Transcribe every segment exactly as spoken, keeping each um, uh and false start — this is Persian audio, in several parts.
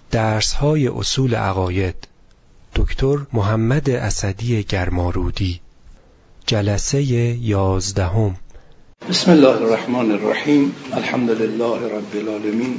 درس‌های اصول عقاید دکتر محمد اسدی گرمارودی جلسه یازدهم. بسم الله الرحمن الرحیم. الحمد لله رب العالمین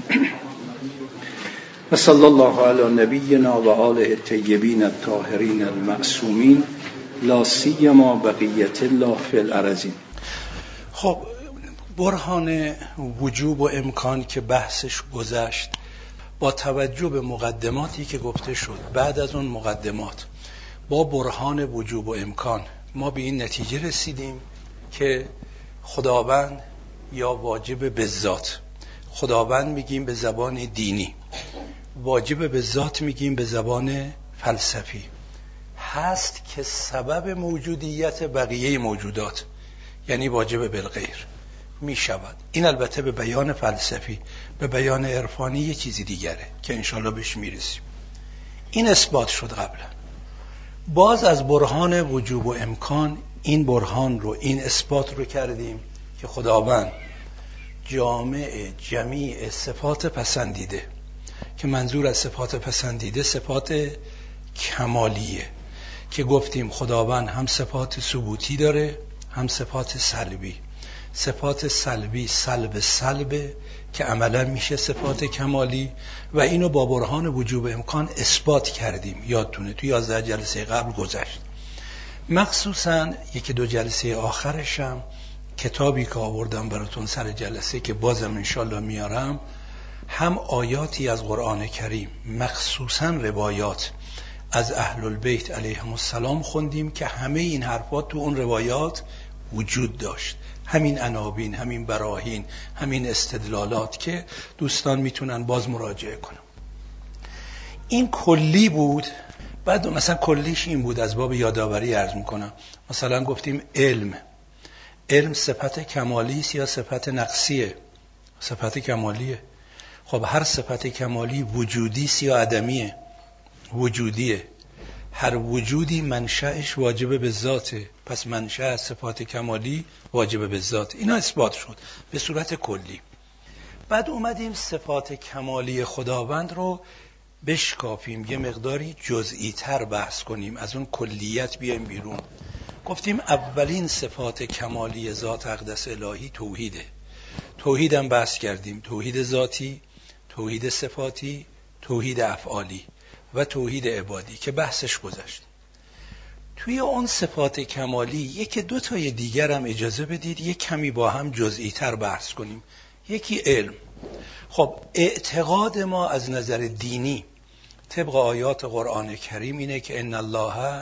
و صلی الله علی نبینا و آله الطیبین الطاهرین المعصومین لا سیما بقیت الله فی الارضین. خب برهان وجوب و امکان که بحثش گذشت، با توجه به مقدماتی که گفته شد، بعد از اون مقدمات با برهان وجوب و امکان ما به این نتیجه رسیدیم که خداوند یا واجب به ذات، خداوند میگیم به زبان دینی، واجب به ذات میگیم به زبان فلسفی، هست که سبب موجودیت بقیه موجودات، یعنی واجب بالغیر می شود. این البته به بیان فلسفی، به بیان عرفانی یه چیزی دیگره که انشالله بهش میرسیم. این اثبات شد قبلا. باز از برهان وجوب و امکان این برهان رو، این اثبات رو کردیم که خداوند جامع جمیع صفات پسندیده، که منظور از صفات پسندیده صفات کمالیه، که گفتیم خداوند هم صفات ثبوتی داره هم صفات سلبی. صفات سلبی سلب سلبه که عملا میشه صفات کمالی و اینو با برهان وجوب امکان اثبات کردیم. یادتونه توی یازده جلسه قبل گذشت. مخصوصا یکی دو جلسه آخرشم کتابی که آوردم براتون سر جلسه که بازم انشالله میارم، هم آیاتی از قرآن کریم مخصوصا روایات از اهل البیت علیهم السلام خوندیم که همه این حرفات تو اون روایات وجود داشت، همین عناوین، همین براهین، همین استدلالات که دوستان میتونن باز مراجعه کنن. این کلی بود. بعد مثلا کلیش این بود، از باب یادآوری عرض میکنم، مثلا گفتیم علم علم صفت کمالی است یا صفت نقصیه؟ صفت کمالیه. خب هر صفت کمالی وجودی است یا عدمیه؟ وجودیه. هر وجودی منشأش واجب به ذاته، پس منشأ از صفات کمالی واجب به ذات. اینا اثبات شد به صورت کلی. بعد اومدیم صفات کمالی خداوند رو بشکافیم، یه مقداری جزئی تر بحث کنیم، از اون کلیت بیایم بیرون. گفتیم اولین صفات کمالی ذات اقدس الهی توحیده. توحیدم بحث کردیم، توحید ذاتی، توحید صفاتی، توحید افعالی و توحید عبادی که بحثش گذشت. توی اون صفات کمالی یک دو تای دیگر هم اجازه بدید یک کمی با هم جزئی تر بحث کنیم. یکی علم. خب اعتقاد ما از نظر دینی طبق آیات قرآن کریم اینه که ان الله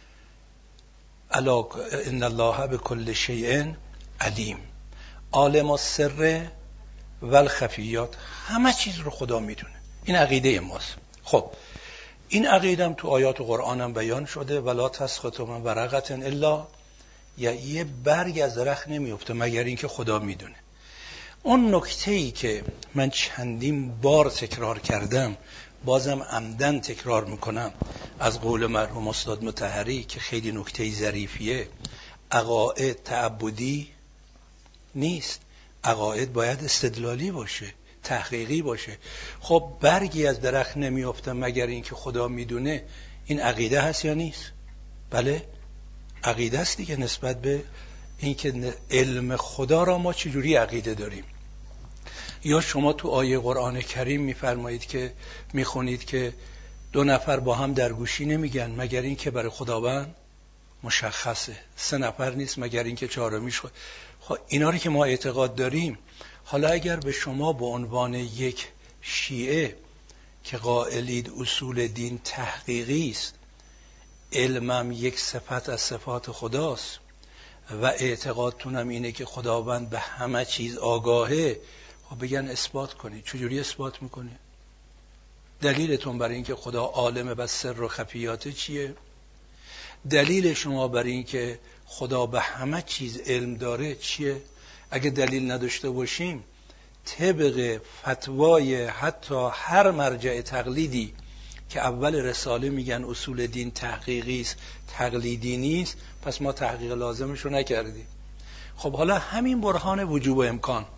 علا ان الله بكل شیء علیم، عالم السر والخفیات، همه چیز رو خدا میدونه. این عقیده ماست. خب این عقیدم تو آیات قرآنم بیان شده، ولا تسقط من ورقة الا، یا یه برگ از درخت نمیفته مگر اینکه خدا میدونه. اون نکته‌ای که من چندین بار تکرار کردم، بازم عمدن تکرار میکنم، از قول مرحوم استاد مطهری که خیلی نکته ظریفیه، عقاید تعبدی نیست، عقاید باید استدلالی باشه، تحقیقی باشه. خب برگی از درخت نمیافته مگر اینکه خدا میدونه، این عقیده هست یا نیست؟ بله عقیده است دیگه. نسبت به اینکه علم خدا را ما چجوری عقیده داریم؟ یا شما تو آیه قرآن کریم میفرمایید که میخونید که دو نفر با هم در گوشی نمیگن مگر اینکه برای خداوند مشخصه، سه نفر نیست مگر اینکه چهارمیش خود. خب اینا رو که ما اعتقاد داریم، حالا اگر به شما به عنوان یک شیعه که قائلید اصول دین تحقیقی است، علمم یک صفت از صفات خداست و اعتقادتونم اینه که خداوند به همه چیز آگاهه، خب بگن اثبات کنید. چجوری اثبات میکنید؟ دلیلتون برای اینکه خدا عالم بس سر و خفیات چیه؟ دلیل شما برای اینکه خدا به همه چیز علم داره چیه؟ اگه دلیل نداشته باشیم، طبق فتوای حتی هر مرجع تقلیدی که اول رساله میگن اصول دین تحقیقی است، تقلیدی نیست، پس ما تحقیق لازمش رو نکردیم. خب حالا همین برهان وجوب و امکان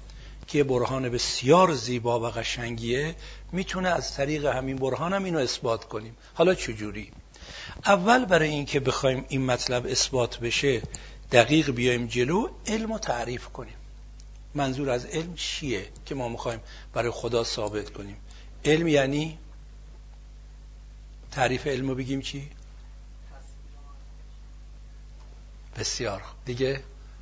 که برهان بسیار زیبا و قشنگیه، میتونه از طریق همین برهان هم اینو اثبات کنیم. حالا چجوری؟ اول برای اینکه بخوایم این مطلب اثبات بشه دقیق بیایم جلو، علم رو تعریف کنیم. منظور از علم چیه که ما میخوایم برای خدا ثابت کنیم؟ علم یعنی تعریف علم رو بگیم چی؟ بسیار دیگه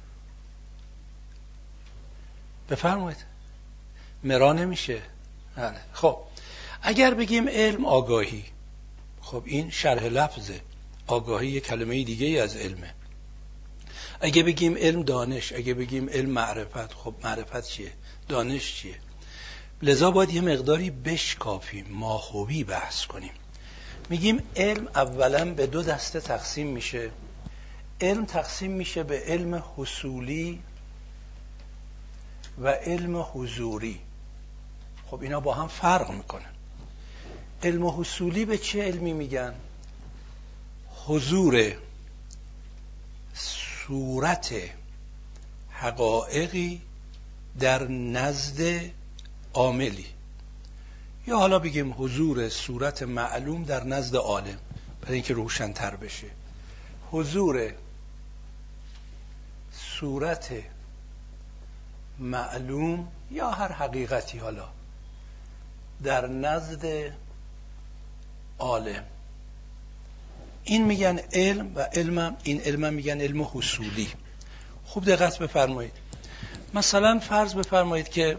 بفرمایید. مرا نمیشه. بله. خب اگر بگیم علم آگاهی، خب این شرح لفظه. آگاهی یک کلمه دیگه ای از علمه. اگه بگیم علم دانش، اگه بگیم علم معرفت، خب معرفت چیه؟ دانش چیه؟ لذا باید یه مقداری بشکافیم، ماهوی بحث کنیم. میگیم علم اولا به دو دسته تقسیم میشه. علم تقسیم میشه به علم حصولی و علم حضوری. خب اینا با هم فرق میکنن. علم حصولی به چه علمی میگن؟ حضور صورت حقایقی در نزد عاملی، یا حالا بگیم حضور صورت معلوم در نزد عالم برای اینکه روشن‌تر بشه. حضور صورت معلوم یا هر حقیقتی حالا در نزد عالم، این میگن علم. و علم این علم میگن علم حصولی. خوب دقت بفرمایید. مثلا فرض بفرمایید که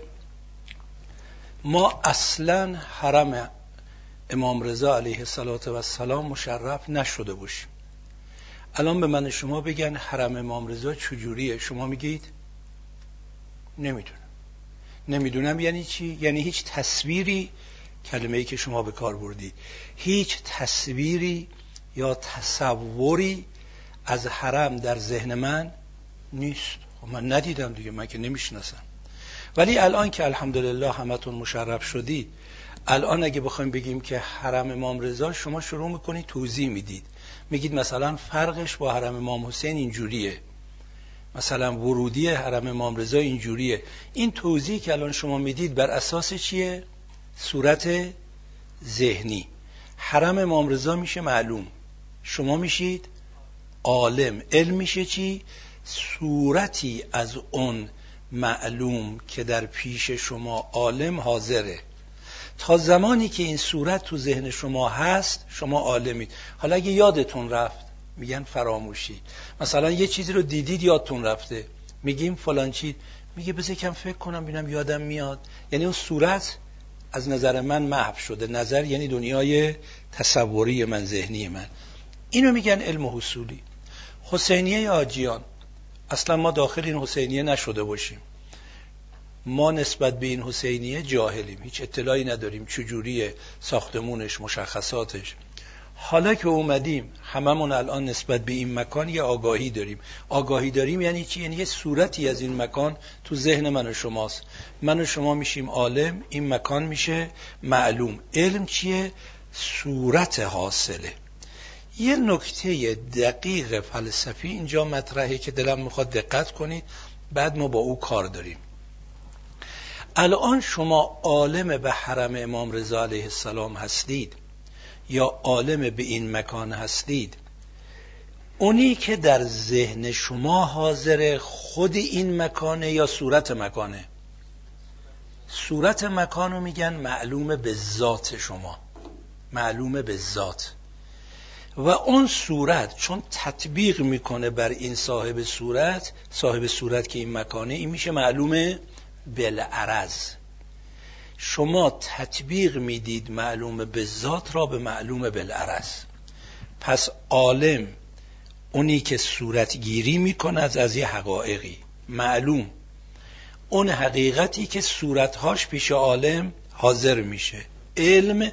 ما اصلا حرم امام رضا علیه السلام مشرف نشده باشیم. الان به من شما بگن حرم امام رضا چجوریه، شما میگید نمیدونم. نمیدونم یعنی چی؟ یعنی هیچ تصویری، کلمه‌ای که شما به کار بردید، هیچ تصویری یا تصوری از حرم در ذهن من نیست. خب من ندیدم دیگه، من که نمیشناسم. ولی الان که الحمدلله همتون مشرف شدید، الان اگه بخوایم بگیم که حرم امام رضا، شما شروع میکنید توضیح میدید، میگید مثلا فرقش با حرم امام حسین اینجوریه، مثلا ورودی حرم امام رضا اینجوریه. این توضیح که الان شما میدید بر اساس چیه؟ صورت ذهنی. حرم امام رضا میشه معلوم، شما میشید عالم. علم میشه چی؟ صورتی از اون معلوم که در پیش شما عالم حاضره. تا زمانی که این صورت تو ذهن شما هست شما عالمید. حالا اگه یادتون رفت میگن فراموشی. مثلا یه چیزی رو دیدید یادتون رفته، میگیم فلان چیز، میگه بذار کم فکر کنم ببینم یادم میاد. یعنی اون صورت از نظر من محو شده. نظر یعنی دنیای تصوری من، ذهنی من. اینو میگن علم حصولی. حسینیه آجیان، اصلا ما داخل این حسینیه نشده باشیم، ما نسبت به این حسینیه جاهلیم، هیچ اطلاعی نداریم چجوریه ساختمونش، مشخصاتش. حالا که اومدیم هممون الان نسبت به این مکان یه آگاهی داریم. آگاهی داریم یعنی چی؟ یعنی یه صورتی از این مکان تو ذهن من و شماست. من و شما میشیم عالم، این مکان میشه معلوم. علم چیه؟ صورت حاصله. یه نکته دقیق فلسفی اینجا مطرحه که دلم میخواد دقت کنید، بعد ما با او کار داریم. الان شما عالم به حرم امام رضا علیه السلام هستید یا عالم به این مکان هستید، اونی که در ذهن شما حاضر خود این مکانه یا صورت مکانه؟ صورت مکانو میگن معلوم به ذات شما، معلوم به ذات. و اون صورت چون تطبیق میکنه بر این صاحب صورت، صاحب صورت که این مکانه، این میشه معلوم بالعرض. شما تطبیق میدید معلوم به ذات را به معلوم بالعرض. پس عالم اونی که صورت گیری میکنه از یه حقایقی معلوم، اون حقیقتی که صورتهاش پیش عالم حاضر میشه. علم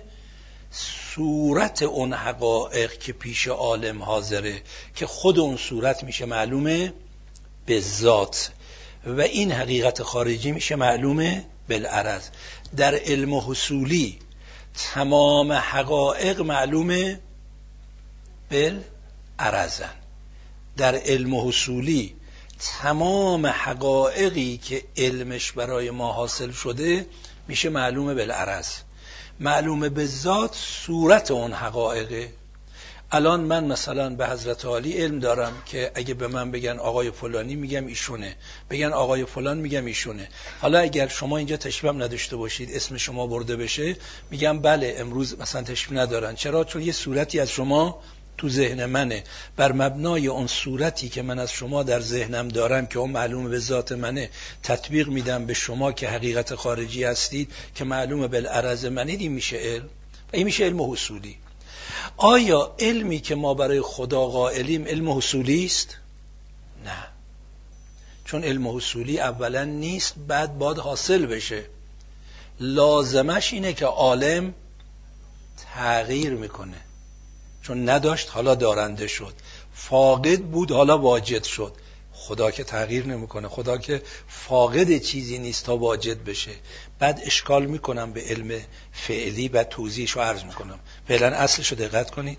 صورت اون حقایق که پیش عالم حاضره که خود اون صورت میشه معلومه به ذات و این حقیقت خارجی میشه معلومه بالعرض. در علم حصولی تمام حقایق معلومه بالعرضن. در علم حصولی تمام حقایقی که علمش برای ما حاصل شده میشه معلوم بالعرض. معلوم به ذات صورت اون حقایقه. الان من مثلا به حضرت عالی علم دارم که اگه به من بگن آقای فلانی میگم ایشونه، بگن آقای فلان میگم ایشونه. حالا اگر شما اینجا تشبیه نداشته باشید، اسم شما برده بشه، میگم بله امروز مثلا تشبیه ندارن. چرا؟ چون یه صورتی از شما تو ذهن منه، بر مبنای اون صورتی که من از شما در ذهنم دارم که اون معلوم به ذات منه تطبیق میدم به شما که حقیقت خارجی هستید که معلوم بالعرض منید. این میشه علم و این میشه علم حصولی. آیا علمی که ما برای خدا قائلیم علم حصولی است؟ نه، چون علم حصولی اولا نیست، بعد باید حاصل بشه. لازمش اینه که عالم تغییر میکنه، چون نداشت حالا دارنده شد، فاقد بود حالا واجد شد. خدا که تغییر نمیکنه، خدا که فاقد چیزی نیست تا واجد بشه. بعد اشکال میکنم به علم فعلی و توضیحشو عرض میکنم. فعلا اصلشو دقت کنید.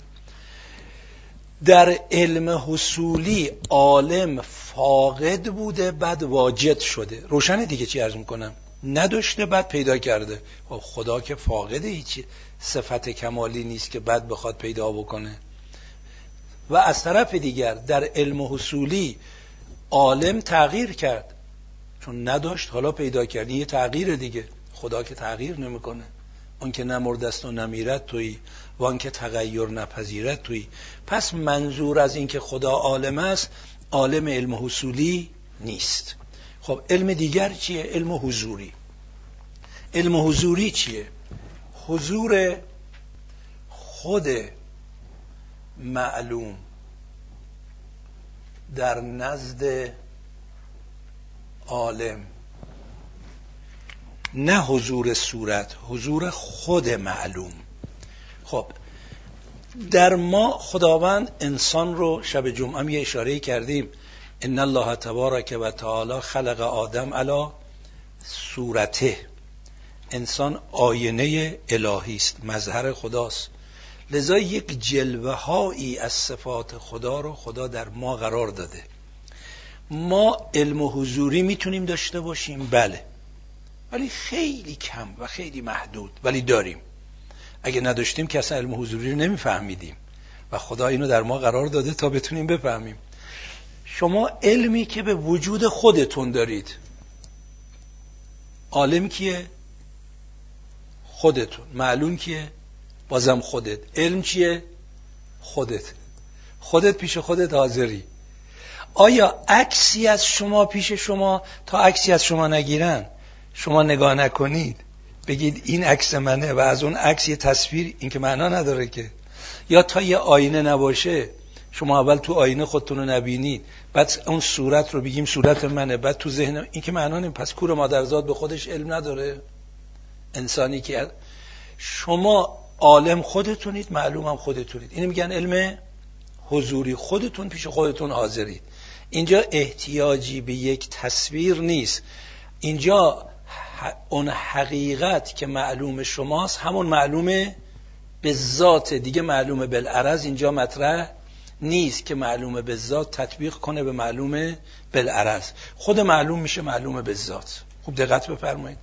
در علم حصولی عالم فاقد بوده بعد واجد شده. روشنه دیگه چی عرض میکنم؟ نداشته بعد پیدا کرده. خدا که فاقد هیچی صفت کمالی نیست که بعد بخواد پیدا بکنه. و از طرف دیگر در علم حصولی عالم تغییر کرد، چون نداشت حالا پیدا کرد. یه تغییر دیگه. خدا که تغییر نمیکنه. اون که نمردست و نمیرد تویی و اون که تغییر نپذیرد تویی. پس منظور از این که خدا عالم است عالم علم حصولی نیست. خب علم دیگر چیه؟ علم حضوری. علم حضوری چیه؟ حضور خود معلوم در نزد عالم، نه حضور صورت، حضور خود معلوم. خب در ما خداوند انسان رو شب جمعه می اشاره کردیم ان الله تبارک و تعالی خلق آدم علی صورته. انسان آینه الهی است، مظهر خداست. لذا یک جلوه هایی از صفات خدا رو خدا در ما قرار داده. ما علم حضوری میتونیم داشته باشیم، بله، ولی خیلی کم و خیلی محدود، ولی داریم. اگه نداشتیم که اصلا علم حضوری رو نمیفهمیدیم و خدا اینو در ما قرار داده تا بتونیم بفهمیم. شما علمی که به وجود خودتون دارید، عالم کیه؟ خودتون. معلوم کیه؟ بازم خودت. علم چیه؟ خودت. خودت پیش خودت حاضری. آیا عکسی از شما پیش شما تا عکسی از شما نگیرن، شما نگاه نکنید بگید این عکس منه و از اون عکس یه تصویر، این که معنا نداره که. یا تا یه آینه نباشه، شما اول تو آینه خودتون رو نبینید بعد اون صورت رو بگیم صورت منه، بعد تو ذهن، این که معنا نیم. پس کور مادرزاد به خودش علم نداره؟ انسانی که شما عالم خودتونید، معلومم خودتونید. اینو میگن علم حضوری. خودتون پیش خودتون حاضرید. اینجا احتیاجی به یک تصویر نیست. اینجا اون حقیقت که معلوم شماست همون معلومه به ذات، دیگه معلومه بالعرض اینجا مطرح نیست که معلومه به ذات تطبیق کنه به معلومه بالعرض. خود معلوم میشه معلومه به ذات. خوب دقت بفرمایید.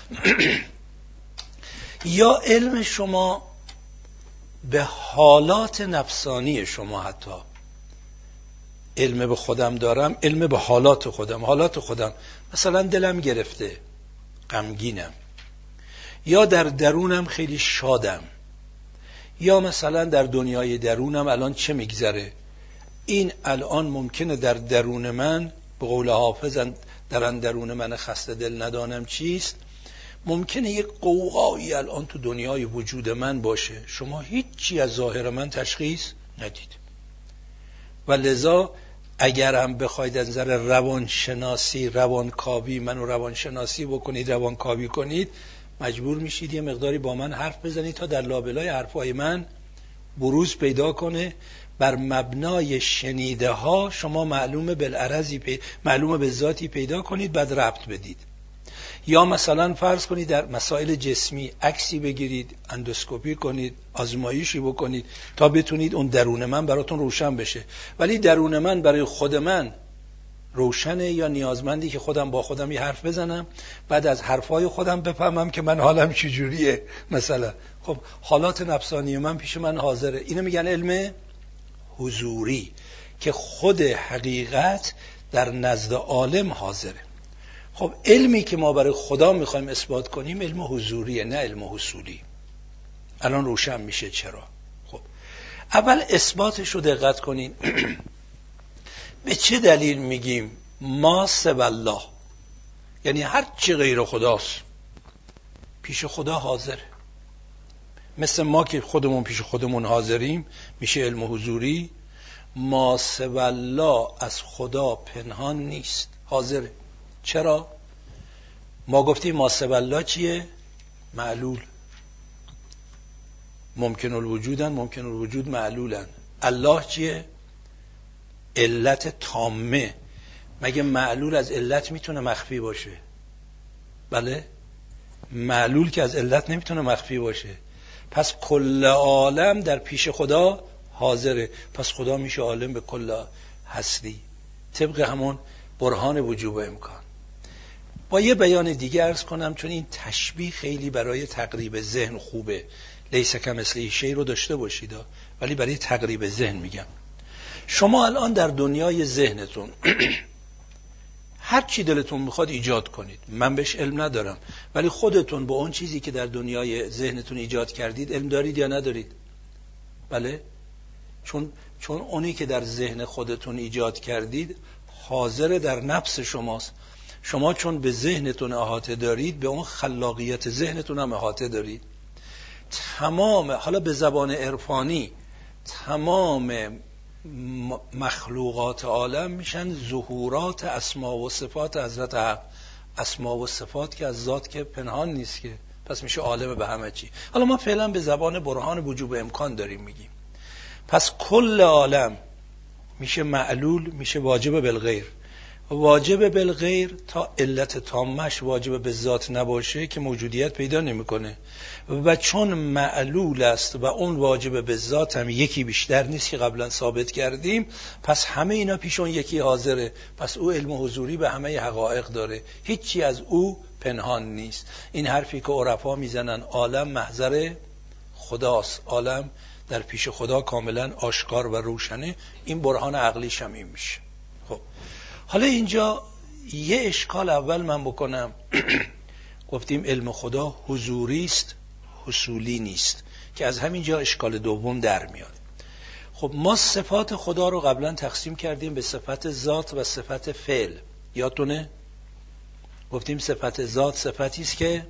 یا علم شما به حالات نفسانی شما، حتی علم به خودم دارم، علم به حالات خودم. حالات خودم مثلا دلم گرفته، غمگینم، یا در درونم خیلی شادم، یا مثلا در دنیای درونم الان چه میگذره. این الان ممکنه در درون من، به قول حافظ در درون من خسته دل ندانم چیست، ممکنه یک قوقایی الان تو دنیای وجود من باشه، شما هیچی از ظاهر من تشخیص ندید. و لذا اگر هم بخواید از نظر روانشناسی، روانکاوی منو روانشناسی بکنید، روانکاوی کنید، مجبور میشید یه مقداری با من حرف بزنید تا در لابلای حرفای من بروز پیدا کنه. بر مبنای شنیده ها شما معلوم بالعرضی پی... معلوم به ذاتی پیدا کنید، بعد ربط بدید. یا مثلا فرض کنید در مسائل جسمی عکسی بگیرید، اندوسکوپی کنید، آزمایشی بکنید تا بتونید اون درون من براتون روشن بشه. ولی درون من برای خود من روشنه یا نیازمندی که خودم با خودم یه حرف بزنم، بعد از حرفای خودم بفهمم که من حالم چجوریه؟ مثلا خب حالات نفسانی من پیش من حاضره. اینو میگن علم حضوری، که خود حقیقت در نزد عالم حاضره. خب علمی که ما برای خدا میخوایم اثبات کنیم علم حضوریه، نه علم حصولی. الان روشن میشه چرا. خب اول اثباتش رو دقت کنین. به چه دلیل میگیم ما سوی الله؟ یعنی هر چی غیر خداست پیش خدا حاضره. مثل ما که خودمون پیش خودمون حاضریم میشه علم حضوری. ما سوی الله از خدا پنهان نیست، حاضره. چرا؟ ما گفتیم ما سوی الله چیه؟ معلول. ممکن الوجودن، ممکن الوجود معلولن. الله چیه؟ علت تامه. مگه معلول از علت میتونه مخفی باشه؟ بله، معلول که از علت نمیتونه مخفی باشه. پس کل عالم در پیش خدا حاضره. پس خدا میشه عالم به کل هستی، طبق همون برهان وجوب امکان. با یه بیان دیگه عرض کنم، چون این تشبیه خیلی برای تقریب ذهن خوبه. لیس کمثله شیء رو داشته باشید، ولی برای تقریب ذهن میگم. شما الان در دنیای ذهنتون هر چی دلتون میخواد ایجاد کنید، من بهش علم ندارم، ولی خودتون با اون چیزی که در دنیای ذهنتون ایجاد کردید علم دارید یا ندارید؟ بله، چون چون اونی که در ذهن خودتون ایجاد کردید حاضر در نفس شماست. شما چون به ذهنتون احاطه دارید، به اون خلاقیت ذهنتون هم احاطه دارید. تمام، حالا به زبان عرفانی، تمام مخلوقات عالم میشن ظهورات اسما و صفات حضرت حق. اسما و صفات که از ذات که پنهان نیست که، پس میشه عالم به همه چی. حالا ما فعلا به زبان برهان وجوب امکان داریم میگیم. پس کل عالم میشه معلول، میشه واجب بالغیر. واجب بالغیر تا علت تامش واجب به ذات نباشه که موجودیت پیدا نمیکنه. و چون معلول است و اون واجب به ذات هم یکی بیشتر نیست که قبلا ثابت کردیم، پس همه اینا پیش اون یکی حاضره. پس او علم حضوری به همه حقایق داره، هیچی از او پنهان نیست. این حرفی که عرفا میزنن عالم محضر خداست، عالم در پیش خدا کاملا آشکار و روشنه، این برهان عقلیش هم این میشه. خب حالا اینجا یه اشکال اول من بکنم. گفتیم علم خدا حضوری است، حصولی نیست، که از همینجا اشکال دوم در میاد. خب ما صفات خدا رو قبلا تقسیم کردیم به صفت ذات و صفت فعل. یادتونه؟ گفتیم صفت ذات صفتی است که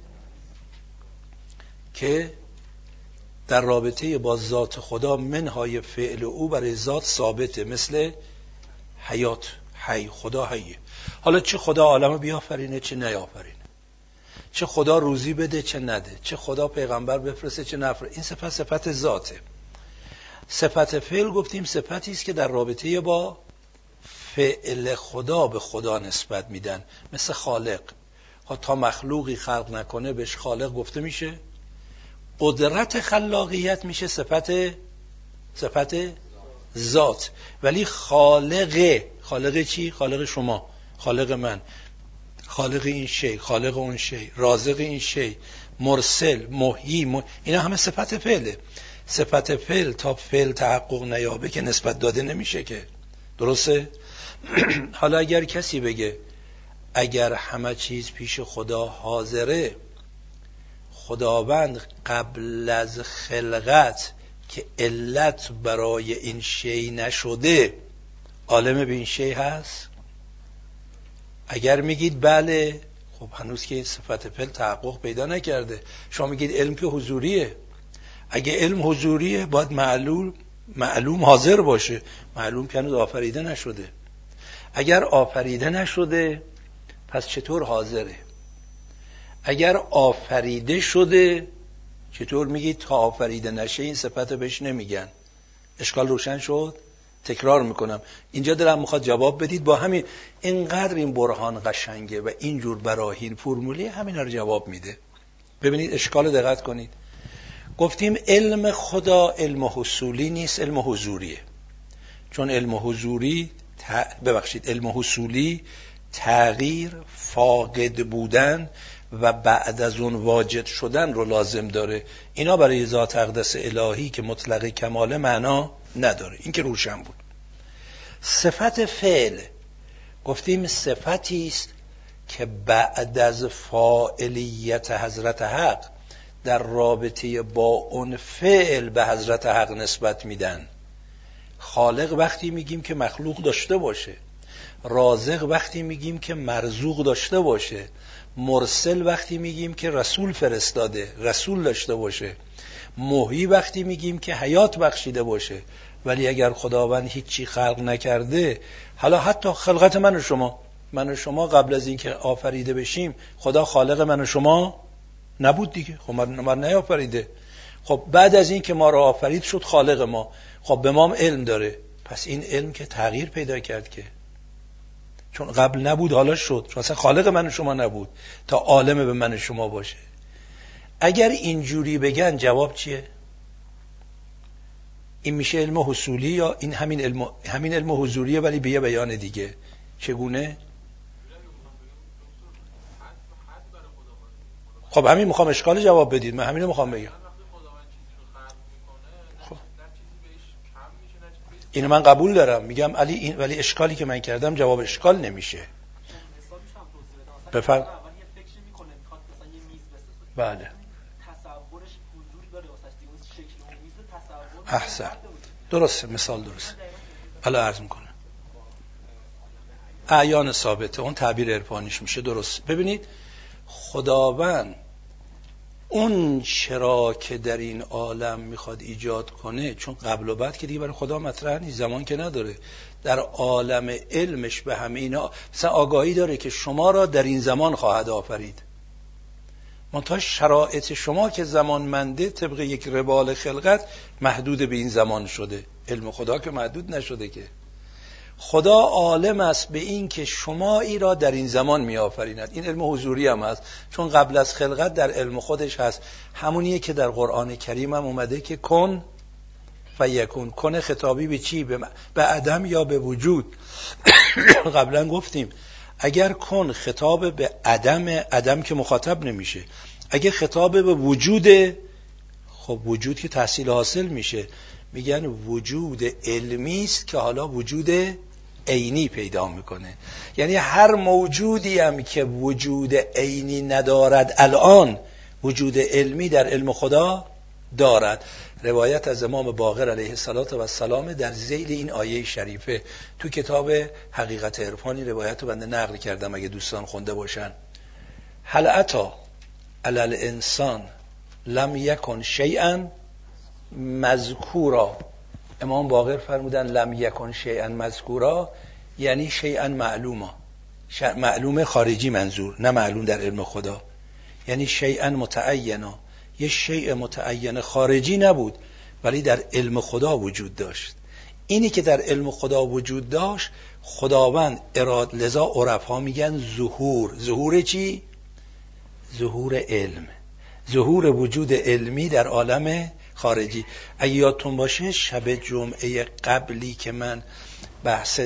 که در رابطه با ذات خدا منهای فعل او برای ذات ثابته، مثل حیات، حی، خدا حیه. حالا چه خدا عالمو بیافرینه چه نیافرینه، چه خدا روزی بده چه نده، چه خدا پیغمبر بفرسته چه نفرسته، این صفت صفت ذاته. صفت فعل گفتیم صفتی است که در رابطه با فعل خدا به خدا نسبت میدن، مثل خالق. تا مخلوقی خلق نکنه بهش خالق گفته میشه. قدرت خلاقیت میشه صفت صفت ذات. ولی خالق، خالق چی؟ خالق شما، خالق من، خالق این شی، خالق اون شی، رازق این شی، مرسل، محیی، مح... اینا همه صفت فعله. صفت فعل تا فعل تحقق نیابه که نسبت داده نمیشه که، درسته؟ حالا اگر کسی بگه اگر همه چیز پیش خدا حاضره، خداوند قبل از خلقت که علت برای این شی نشده عالم به این شی هست؟ اگر میگید بله، خب هنوز که صفت فعل تحقق پیدا نکرده. شما میگید علم که حضوریه. اگه علم حضوریه باید معلوم معلوم حاضر باشه. معلوم که هنوز آفریده نشده. اگر آفریده نشده پس چطور حاضره؟ اگر آفریده شده چطور میگید تا آفریده نشه این صفت بهش نمیگن؟ اشکال روشن شد؟ تکرار میکنم، اینجا دلم میخواد جواب بدید. با همین اینقدر این برهان قشنگه و اینجور براهین فرمولی همین رو جواب میده. ببینید اشکال دقت کنید. گفتیم علم خدا علم حصولی نیست، علم حضوریه. چون علم حضوری ببخشید علم حصولی تغییر، فاقد بودن و بعد از اون واجد شدن رو لازم داره. اینا برای ذات اقدس الهی که مطلق کمال معنا نداره. این که روشن بود. صفت فعل گفتیم صفتی است که بعد از فاعلیت حضرت حق در رابطه با اون فعل به حضرت حق نسبت میدن. خالق وقتی میگیم که مخلوق داشته باشه، رازق وقتی میگیم که مرزوق داشته باشه، مرسل وقتی میگیم که رسول فرستاده رسول داشته باشه، محیی وقتی میگیم که حیات بخشیده باشه. ولی اگر خداوند هیچی خلق نکرده، حالا حتی خلقت من و شما من و شما قبل از اینکه آفریده بشیم خدا خالق من و شما نبود دیگه. خب من نیافریده. خب بعد از این که ما رو آفرید شد خالق ما. خب به ما هم علم داره. پس این علم که تغییر پیدا کرد که چون قبل نبود حالا شد. چون اصلا خالق من و شما نبود تا عالم به من و شما باشه. اگر اینجوری بگن جواب چیه؟ این میشه علم حصولی یا این همین علم همین علم حضوریه ولی به یه بیان دیگه؟ چگونه؟ خب همین میخوام اشکال جواب بدید. من همینو میخوام بگم. خب اینو من قبول دارم. میگم علی این ولی اشکالی که من کردم جواب اشکال نمیشه. بفرم. بله. احسن. درسته. مثال درسته. حالا عرض میکنم. اعیان ثابته. اون تعبیر عرفانیش میشه. درست. ببینید خداوند اون چرا که در این عالم میخواد ایجاد کنه، چون قبل و بعد که دیگه برای خدا مطرح نیست، زمان که نداره، در عالم علمش به همه اینا مثلا آگاهی داره که شما را در این زمان خواهد آفرید. منتها شرایط شما که زمانمنده طبق یک روال خلقت محدود به این زمان شده. علم خدا که محدود نشده که. خدا عالم است به این که شما ای را در این زمان می آفریند. این علم حضوری هم هست چون قبل از خلقت در علم خودش هست. همونیه که در قرآن کریم هم اومده که کن فیکون. کن خطابی به چی؟ به عدم یا به وجود؟ قبلا گفتیم اگر کن خطاب به عدم، عدم که مخاطب نمیشه. اگر خطاب به وجود، خب وجود که تحصیل حاصل میشه. میگن وجود علمی است که حالا وجود عینی پیدا میکنه. یعنی هر موجودی هم که وجود عینی ندارد الان وجود علمی در علم خدا دارد. روایت از امام باقر علیه السلام در ذیل این آیه شریفه تو کتاب حقیقت عرفانی روایت رو بنده نقل کردم اگه دوستان خونده باشن. هل اتی علی الانسان لم یکن شیئا مذکورا. امام باقر فرمودن لم یکن شیئا مذکورا یعنی شیئا معلوما. معلوم خارجی منظور، نه معلوم در علم خدا. یعنی شیئا متعینا، یه شیء متعین خارجی نبود ولی در علم خدا وجود داشت. اینی که در علم خدا وجود داشت خداوند اراد. لذا عرفا میگن ظهور. ظهور چی؟ ظهور علم، ظهور وجود علمی در عالم خارجی. اگه یادتون باشه شب جمعه قبلی که من بحث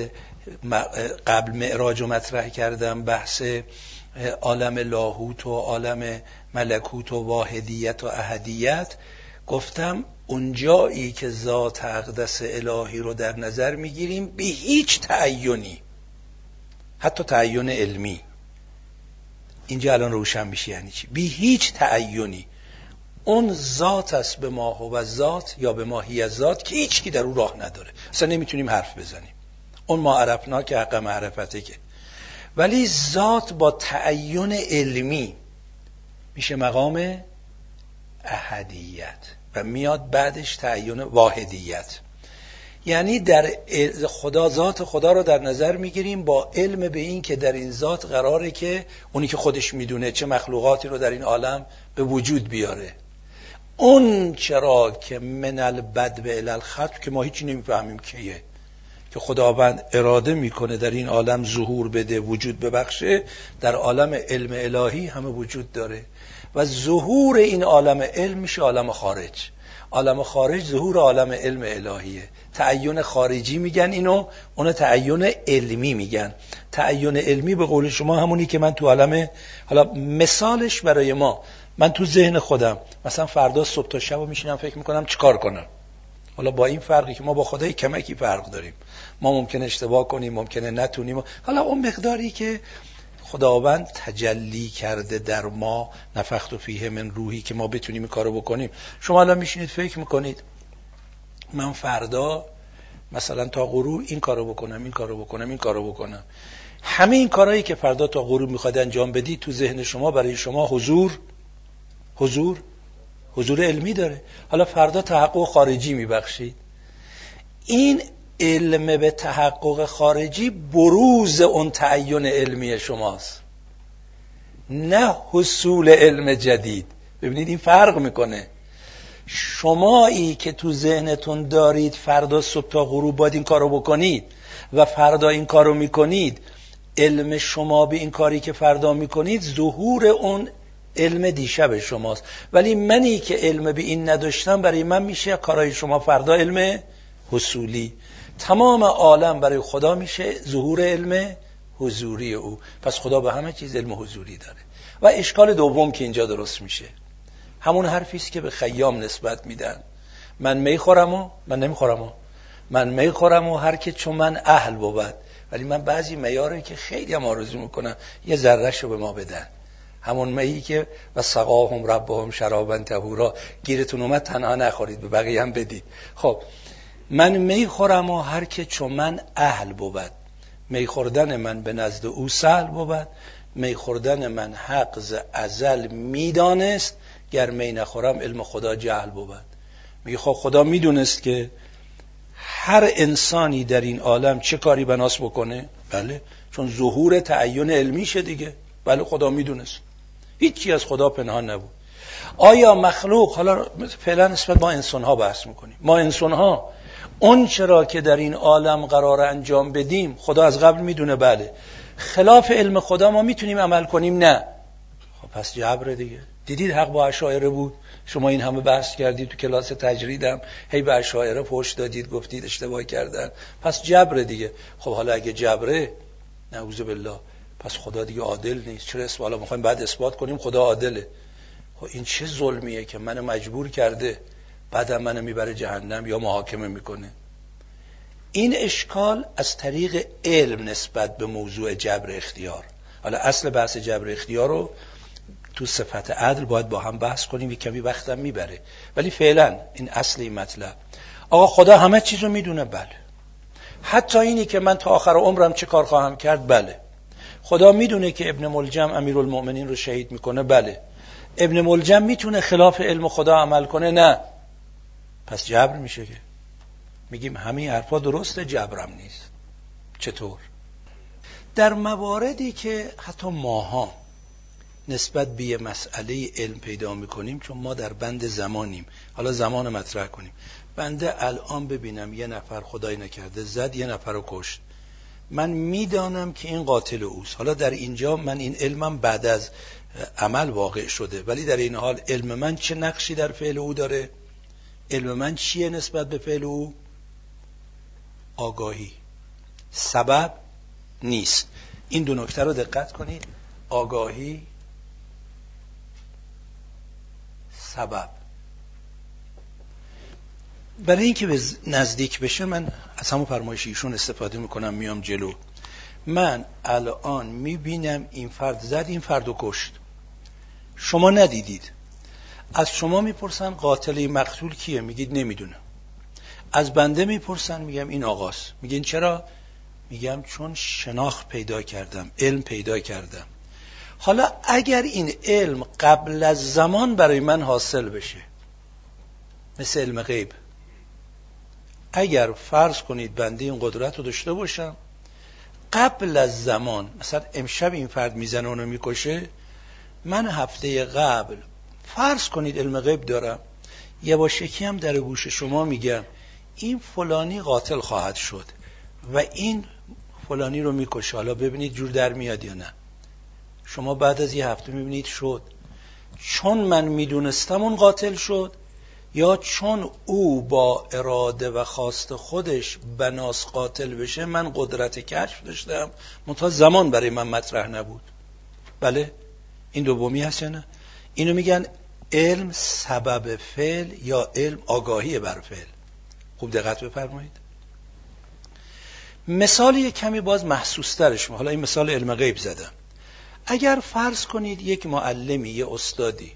قبل معراج رو مطرح کردم، بحث عالم لاهوت و عالم ملکوت و واحدیت و احدیت، گفتم اونجایی که ذات اقدس الهی رو در نظر میگیریم به هیچ تعینی، حتی تعین علمی، اینجا الان روشن میشه یعنی چی، به هیچ تعینی اون ذات است به ما و ذات یا به ماهی از ذات که هیچ کی در اون راه نداره، اصلا نمیتونیم حرف بزنیم. اون ما عرفنا که حق معرفته که، ولی ذات با تعین علمی میشه مقام احدیت و میاد بعدش تعین واحدیت. یعنی در خدا، ذات خدا رو در نظر میگیریم با علم به این که در این ذات قراره که اونی که خودش میدونه چه مخلوقاتی رو در این عالم به وجود بیاره. اون چرا که من البدء الی الختم که ما هیچی نمیفهمیم کیه، که خداوند اراده میکنه در این عالم ظهور بده، وجود ببخشه، در عالم علم الهی همه وجود داره و ظهور این عالم علم میشه عالم خارج. عالم خارج ظهور عالم علم الهیه. تعین خارجی میگن اینو، اون تعین علمی میگن. تعین علمی به قول شما همونی که من تو عالم، حالا مثالش برای ما، من تو ذهن خودم مثلا فردا صبح تا شب میشینم فکر میکنم چیکار کنم. حالا با این فرقی که ما با خدای کمکی فرق داریم، ما ممکنه اشتباه کنیم، ممکنه نتونیم. حالا اون مقداری که خداوند تجلی کرده در ما، نفخت فیه من روحی، که ما بتونیم این کارو بکنیم. شما الان میشینید فکر میکنید من فردا مثلا تا غروب این کارو بکنم، این کارو بکنم، این کارو بکنم. همه این کارهایی که فردا تا غروب میخواد انجام بدی تو ذهن شما برای شما حضور حضور حضور علمی داره. حالا فردا تحقق خارجی میبخشید. این علم به تحقق خارجی بروز اون تعین علمی شماست، نه حصول علم جدید. ببینید این فرق میکنه. شمایی که تو ذهنتون دارید فردا صبح تا غروب باید این کارو بکنید و فردا این کارو میکنید، علم شما به این کاری که فردا میکنید ظهور اون علم دیشب شماست. ولی منی که علم به این نداشتم، برای من میشه کارهای شما فردا علم حصولی. تمام عالم برای خدا میشه ظهور علم حضوری او. پس خدا به همه چیز علم حضوری داره. و اشکال دوم که اینجا درست میشه همون حرفیست که به خیام نسبت میدن. من می خورم و من نمیخورم و من می خورم و هر که چون من اهل بود. ولی من بعضی میاره که خیلی هم آرزو میکنم یه ذره‌شو به ما بدن، همون میی که و سقاهم ربهم شرابا طهورا، گیرتون اومد تنها نخورید، به بقیه هم بدید. خب من می خورم و هر که چون من اهل بود. می خوردن من به نزد او سهل بود. می خوردن من حق ز ازل میدانست، گر می نخورم علم خدا جهل بود. میگه خب خدا میدونست که هر انسانی در این عالم چه کاری بناس بکنه. بله، چون ظهور تعین علمیشه دیگه. بله خدا میدونست، هیچی از خدا پنهان نبود. آیا مخلوق، حالا فعلا نسبت ما انسان ها بحث میکنیم، ما انسان ها اون چرا که در این عالم قرار انجام بدیم خدا از قبل میدونه. بله، خلاف علم خدا ما میتونیم عمل کنیم؟ نه. خب پس جبر دیگه. دیدید حق با اشاعره بود، شما این همه بحث کردید تو کلاس تجریدم، هی به اشاعره پشت دادید، گفتید اشتباه کردن. پس جبر دیگه. خب حالا اگه جبره، نعوذ بالله، پس خدا دیگه عادل نیست. چرا اسم الله میخوایم بعد اثبات کنیم خدا عادله؟ خب این چه ظلمیه که منو مجبور کرده بعدم منو میبره جهنم یا محاکمه میکنه. این اشکال از طریق علم نسبت به موضوع جبر اختیار. حالا اصل بحث جبر اختیار رو تو صفت عدل باید با هم بحث کنیم، یک کمی وقتم میبره، ولی فعلا این اصل این مطلب. آقا خدا همه چیز رو میدونه. بله. حتی اینی که من تا آخر عمرم چه کار خواهم کرد. بله. خدا میدونه که ابن ملجم امیرالمؤمنین رو شهید میکنه. بله. ابن ملجم میتونه خلاف علم خدا عمل کنه؟ نه. پس جبر میشه که میگیم همین حرفا درسته، جبرم نیست. چطور؟ در مواردی که حتی ماها نسبت به یه مسئله علم پیدا میکنیم، چون ما در بند زمانیم، حالا زمان مطرح کنیم. بنده الان ببینم یه نفر خدای نکرده زد یه نفر رو کشت، من میدانم که این قاتل اوست. حالا در اینجا من این علمم بعد از عمل واقع شده، ولی در این حال علم من چه نقشی در فعل او داره؟ علم من چیه نسبت به فعل او؟ آگاهی. سبب نیست. این دو نکته رو دقت کنید. آگاهی، سبب. برای اینکه به نزدیک بشه من از همون فرمایش ایشون استفاده میکنم، میام جلو. من الان میبینم این فرد زد این فرد رو کشت، شما ندیدید. از شما میپرسن قاتل مقتول کیه؟ میگید نمیدونم. از بنده میپرسن، میگم این آقاست. میگین چرا؟ میگم چون شناخت پیدا کردم، علم پیدا کردم. حالا اگر این علم قبل از زمان برای من حاصل بشه، مثل علم غیب، اگر فرض کنید بنده این قدرت رو داشته باشم، قبل از زمان، مثلا امشب این فرد میزنه اونو میکشه، من هفته قبل فرض کنید علم غیب دارم، یه باشکی هم در گوش شما میگم این فلانی قاتل خواهد شد و این فلانی رو میکشه. حالا ببینید جور در میاد یا نه. شما بعد از یه هفته میبینید شد. چون من میدونستم اون قاتل شد، یا چون او با اراده و خواست خودش بناس قاتل بشه من قدرت کشف داشتم منتها زمان برای من مطرح نبود. بله این دومی هست یا نه؟ اینو میگن علم سبب فعل یا علم آگاهی بر فعل. خوب دقت بفرمایید. مثالی کمی باز محسوس ترش، حالا این مثال علم غیب زدم. اگر فرض کنید یک معلمی، یه استادی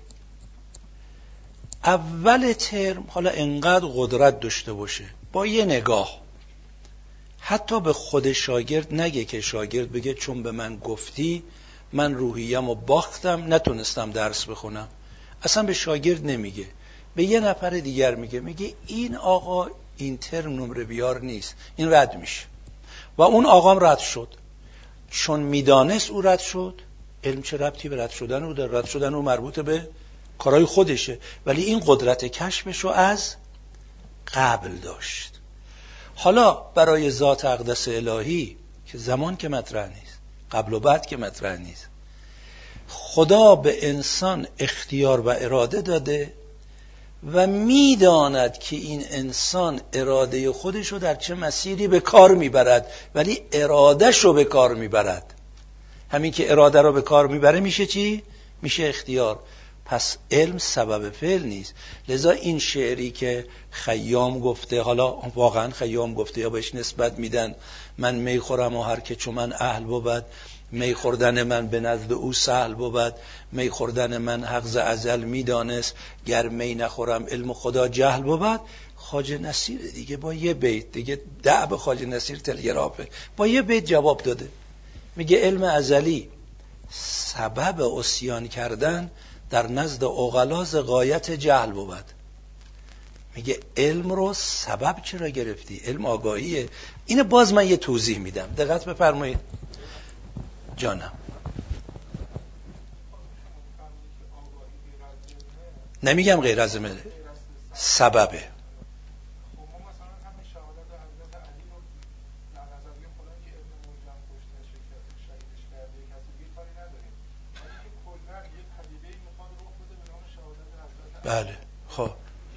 اول ترم حالا انقدر قدرت داشته باشه با یه نگاه حتی به خود شاگرد نگه که شاگرد بگه چون به من گفتی من روحیم و باختم نتونستم درس بخونم، اصلا به شاگرد نمیگه، به یه نفر دیگر میگه، میگه این آقا این ترم نمره بیار نیست، این رد میشه و اون آقام رد شد. چون میدانست او رد شد، علم چه ربطی به رد شدن او داره؟ رد شدن او مربوط به کارهای خودشه، ولی این قدرت کشفشو از قبل داشت. حالا برای ذات اقدس الهی که زمان که مطرح نیست، قبل و بعد که مطرح نیست، خدا به انسان اختیار و اراده داده و میداند که این انسان اراده خودشو در چه مسیری به کار میبرد، ولی ارادهشو به کار میبرد. همین که اراده رو به کار میبره میشه چی؟ میشه اختیار. پس علم سبب فعل نیست. لذا این شعری که خیام گفته، حالا واقعا خیام گفته یا بهش نسبت میدن، من می خورم و هر که چون من اهل بود، می خوردن من به نزد او سهل بود، می خوردن من حق ز ازل میدانست، گر می نخورم علم خدا جهل بود. خواجه نصیر دیگه با یه بیت دیگه، دعب خواجه نصیر تلگرافه، با یه بیت جواب داده. میگه علم ازلی سبب عصیان کردن در نزد عقلا ز غایت جهل بود. میگه علم رو سبب چرا گرفتی؟ علم آگاهیه. اینه باز من یه توضیح میدم، دقت بفرمایید جانم. نمیگم غیر از علم، سببه. بله خب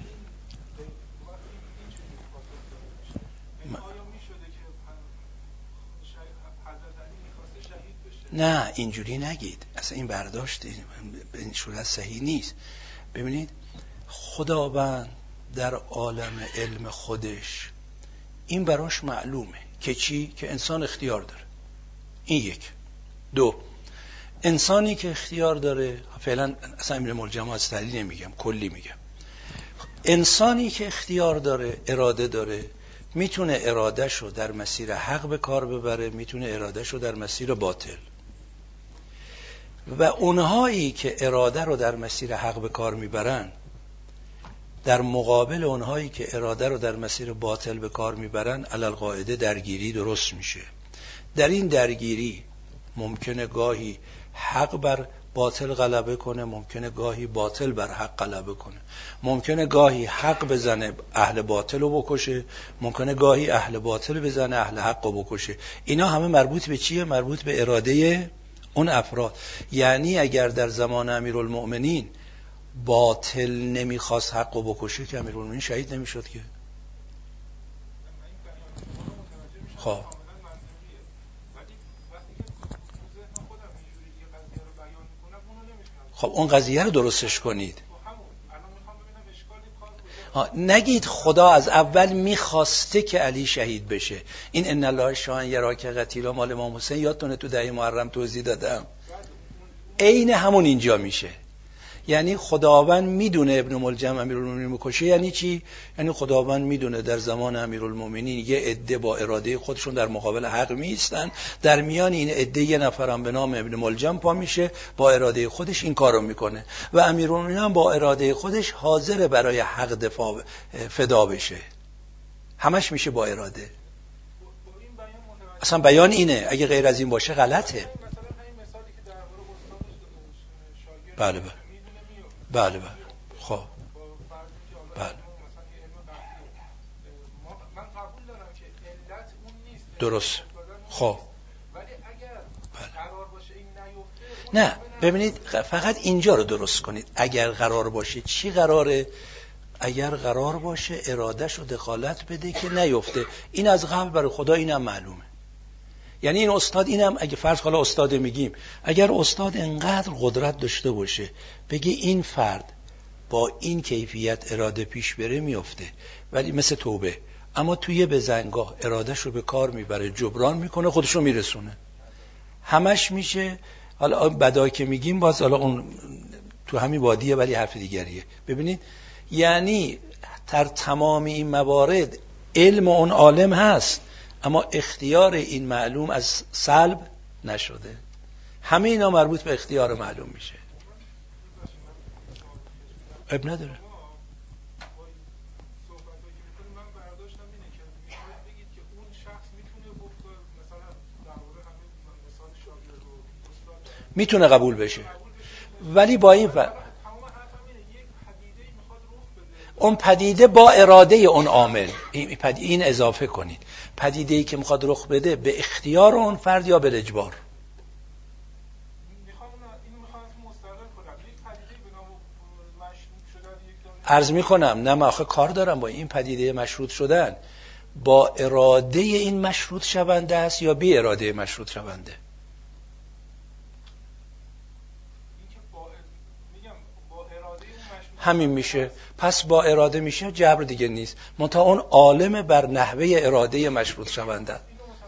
نه اینجوری نگید، اصلا این برداشت به این صورت صحیح نیست. ببینید خداوند در عالم علم خودش این براش معلومه که چی؟ که انسان اختیار داره. این یک. دو، انسانی که اختیار داره، فعلا اصلا امیر ملجم از دلیل نمیگم، کلی میگم، انسانی که اختیار داره، اراده داره، میتونه ارادهشو در مسیر حق به کار ببره، میتونه ارادهشو در مسیر باطل. و اونهایی که اراده رو در مسیر حق به کار میبرن در مقابل اونهایی که اراده رو در مسیر باطل به کار میبرن، علل قاعده درگیری درست میشه. در این درگیری ممکنه گاهی حق بر باطل غلبه کنه، ممکنه گاهی باطل بر حق غلبه کنه، ممکنه گاهی حق بزنه اهل باطل رو بکشه، ممکنه گاهی اهل باطل بزنه اهل حق رو بکشه. اینا همه مربوط به چیه؟ مربوط به اراده اون افراد. یعنی اگر در زمان امیرالمؤمنین باطل نمیخواست حق رو بکشه که امیرالمؤمنین شهید نمیشد که. خب خب اون قضیه رو درستش کنید. نگید خدا از اول میخواسته که علی شهید بشه. این ان الله شاهن یراک قتیلا مال امام حسین یادتونه تو دهه محرم توضیح دادم. عین همون اینجا میشه. یعنی خداوند میدونه ابن ملجم امیرالمومنین میکشه. یعنی چی؟ یعنی خداوند میدونه در زمان امیرالمومنین یه عده با اراده خودشون در مقابل حق میستن، در میان این عده یه نفرم به نام ابن ملجم پا میشه با اراده خودش این کارو میکنه و امیرالمومنین هم با اراده خودش حاضر برای حق دفاع فدا بشه. همش میشه با اراده. اصلا بیان اینه، اگه غیر از این باشه غلطه. بله بله بله بله خب بله درست. خب نه ببینید فقط اینجا رو درست کنید. اگر قرار باشه چی قراره؟ اگر قرار باشه ارادهش رو دخالت بده که نیفته. این از قبل برای خدا اینم معلومه. یعنی این استاد اینم اگه فرض حالا استاد میگیم، اگر استاد انقدر قدرت داشته باشه بگه این فرد با این کیفیت اراده پیش بره میفته، ولی مثل توبه، اما توی بزنگاه ارادهش رو به کار میبره، جبران میکنه، خودش رو میرسونه، همش میشه. حالا بدایی که میگیم باز حالا اون تو همین وادیه ولی حرف دیگریه. ببینید یعنی در تمام این موارد علم اون عالم هست، اما اختیار این معلوم از سلب نشده. همه اینا مربوط به اختیار معلوم میشه. اب نداره. میتونه قبول بشه، ولی با این ف... اون پدیده با اراده اون عامل، این اضافه کنید، پدیده‌ای که میخواد رخ بده به اختیار اون فرد یا به اجبار. عرض میکنم نه من آخه کار دارم با این پدیده مشروط شدن، با اراده این مشروط شونده است یا بی اراده مشروط شونده. همین میشه. پس با اراده میشه، جبر دیگه نیست، منتها اون عالم بر نحوه اراده مشروط شونده.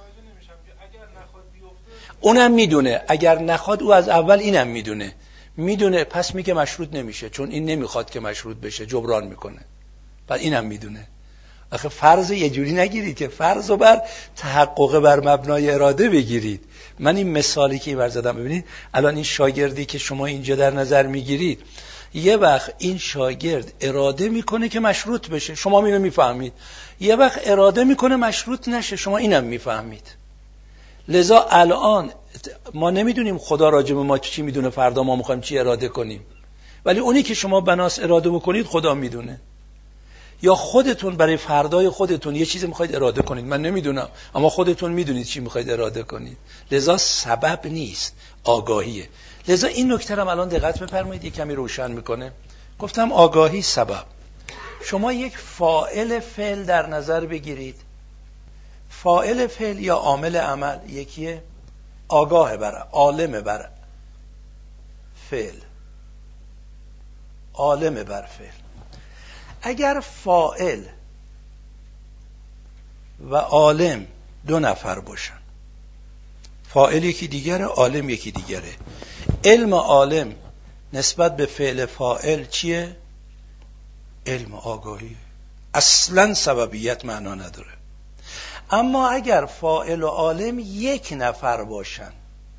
اونم میدونه، اگر نخواد او از اول اینم میدونه میدونه پس میگه مشروط نمیشه، چون این نمیخواد که مشروط بشه، جبران میکنه. پس اینم میدونه. آخه فرض یه جوری نگیرید که فرض رو بر تحقق بر مبنای اراده بگیرید. من این مثالی که اینور زدم، ببینید الان این شاگردی که شما اینجا در نظر میگیرید، یه وقت این شاگرد اراده میکنه که مشروط بشه، شما اینو میفهمید، یه وقت اراده میکنه مشروط نشه، شما اینم میفهمید. لذا الان ما نمیدونیم خدا راجع به ما چی میدونه، فردا ما میخوایم چی اراده کنیم، ولی اونی که شما بناس اراده بکنید خدا میدونه. یا خودتون برای فردای خودتون یه چیزی میخواید اراده کنید، من نمیدونم، اما خودتون میدونید چی میخواید اراده کنید. لذا سبب نیست، آگاهیه. لذا این نکته رو الان دقت بفرمایید، یک کمی روشن میکنه. گفتم آگاهی سبب. شما یک فاعل فعل در نظر بگیرید. فاعل فعل یا عامل عمل یکیه، آگاه بر، عالم بر فعل، عالم بر فعل. اگر فاعل و عالم دو نفر باشن، فاعل یکی دیگره، عالم یکی دیگره، علم عالم نسبت به فعل فاعل چیه؟ علم آگاهی، اصلا سببیت معنا نداره. اما اگر فاعل و عالم یک نفر باشن،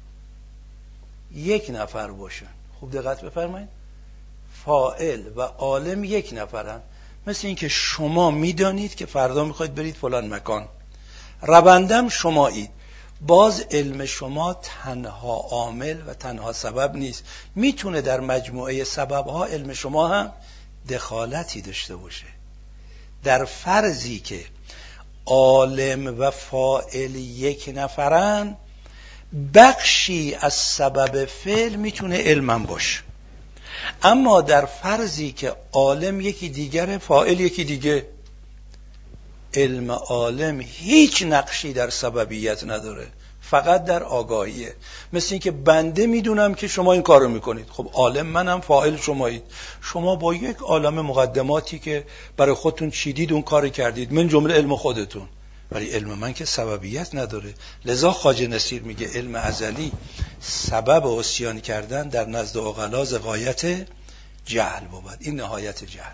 یک نفر باشن، خوب دقت بفرمایید، فاعل و عالم یک نفرن، مثل این که شما میدانید که فردا میخواید برید فلان مکان، روندم شمایید، باز علم شما تنها عامل و تنها سبب نیست، میتونه در مجموعه سببها علم شما هم دخالتی داشته باشه. در فرضی که عالم و فاعل یک نفرن، بخشی از سبب فعل میتونه علمم باشه. اما در فرضی که عالم یکی دیگره، فاعل یکی دیگه، علم عالم هیچ نقشی در سببیت نداره، فقط در آگاهیه. مثل این که بنده میدونم که شما این کارو میکنید، خب عالم منم، فاعل شمایید، شما با یک عالم مقدماتی که برای خودتون چیدید اون کار کردید، من جمله علم خودتون، ولی علم من که سببیت نداره. لذا خواجه نصیر میگه علم ازلی سبب عصیان کردن در نزد عقلا ز غایت جهل بود. این نهایت جهله.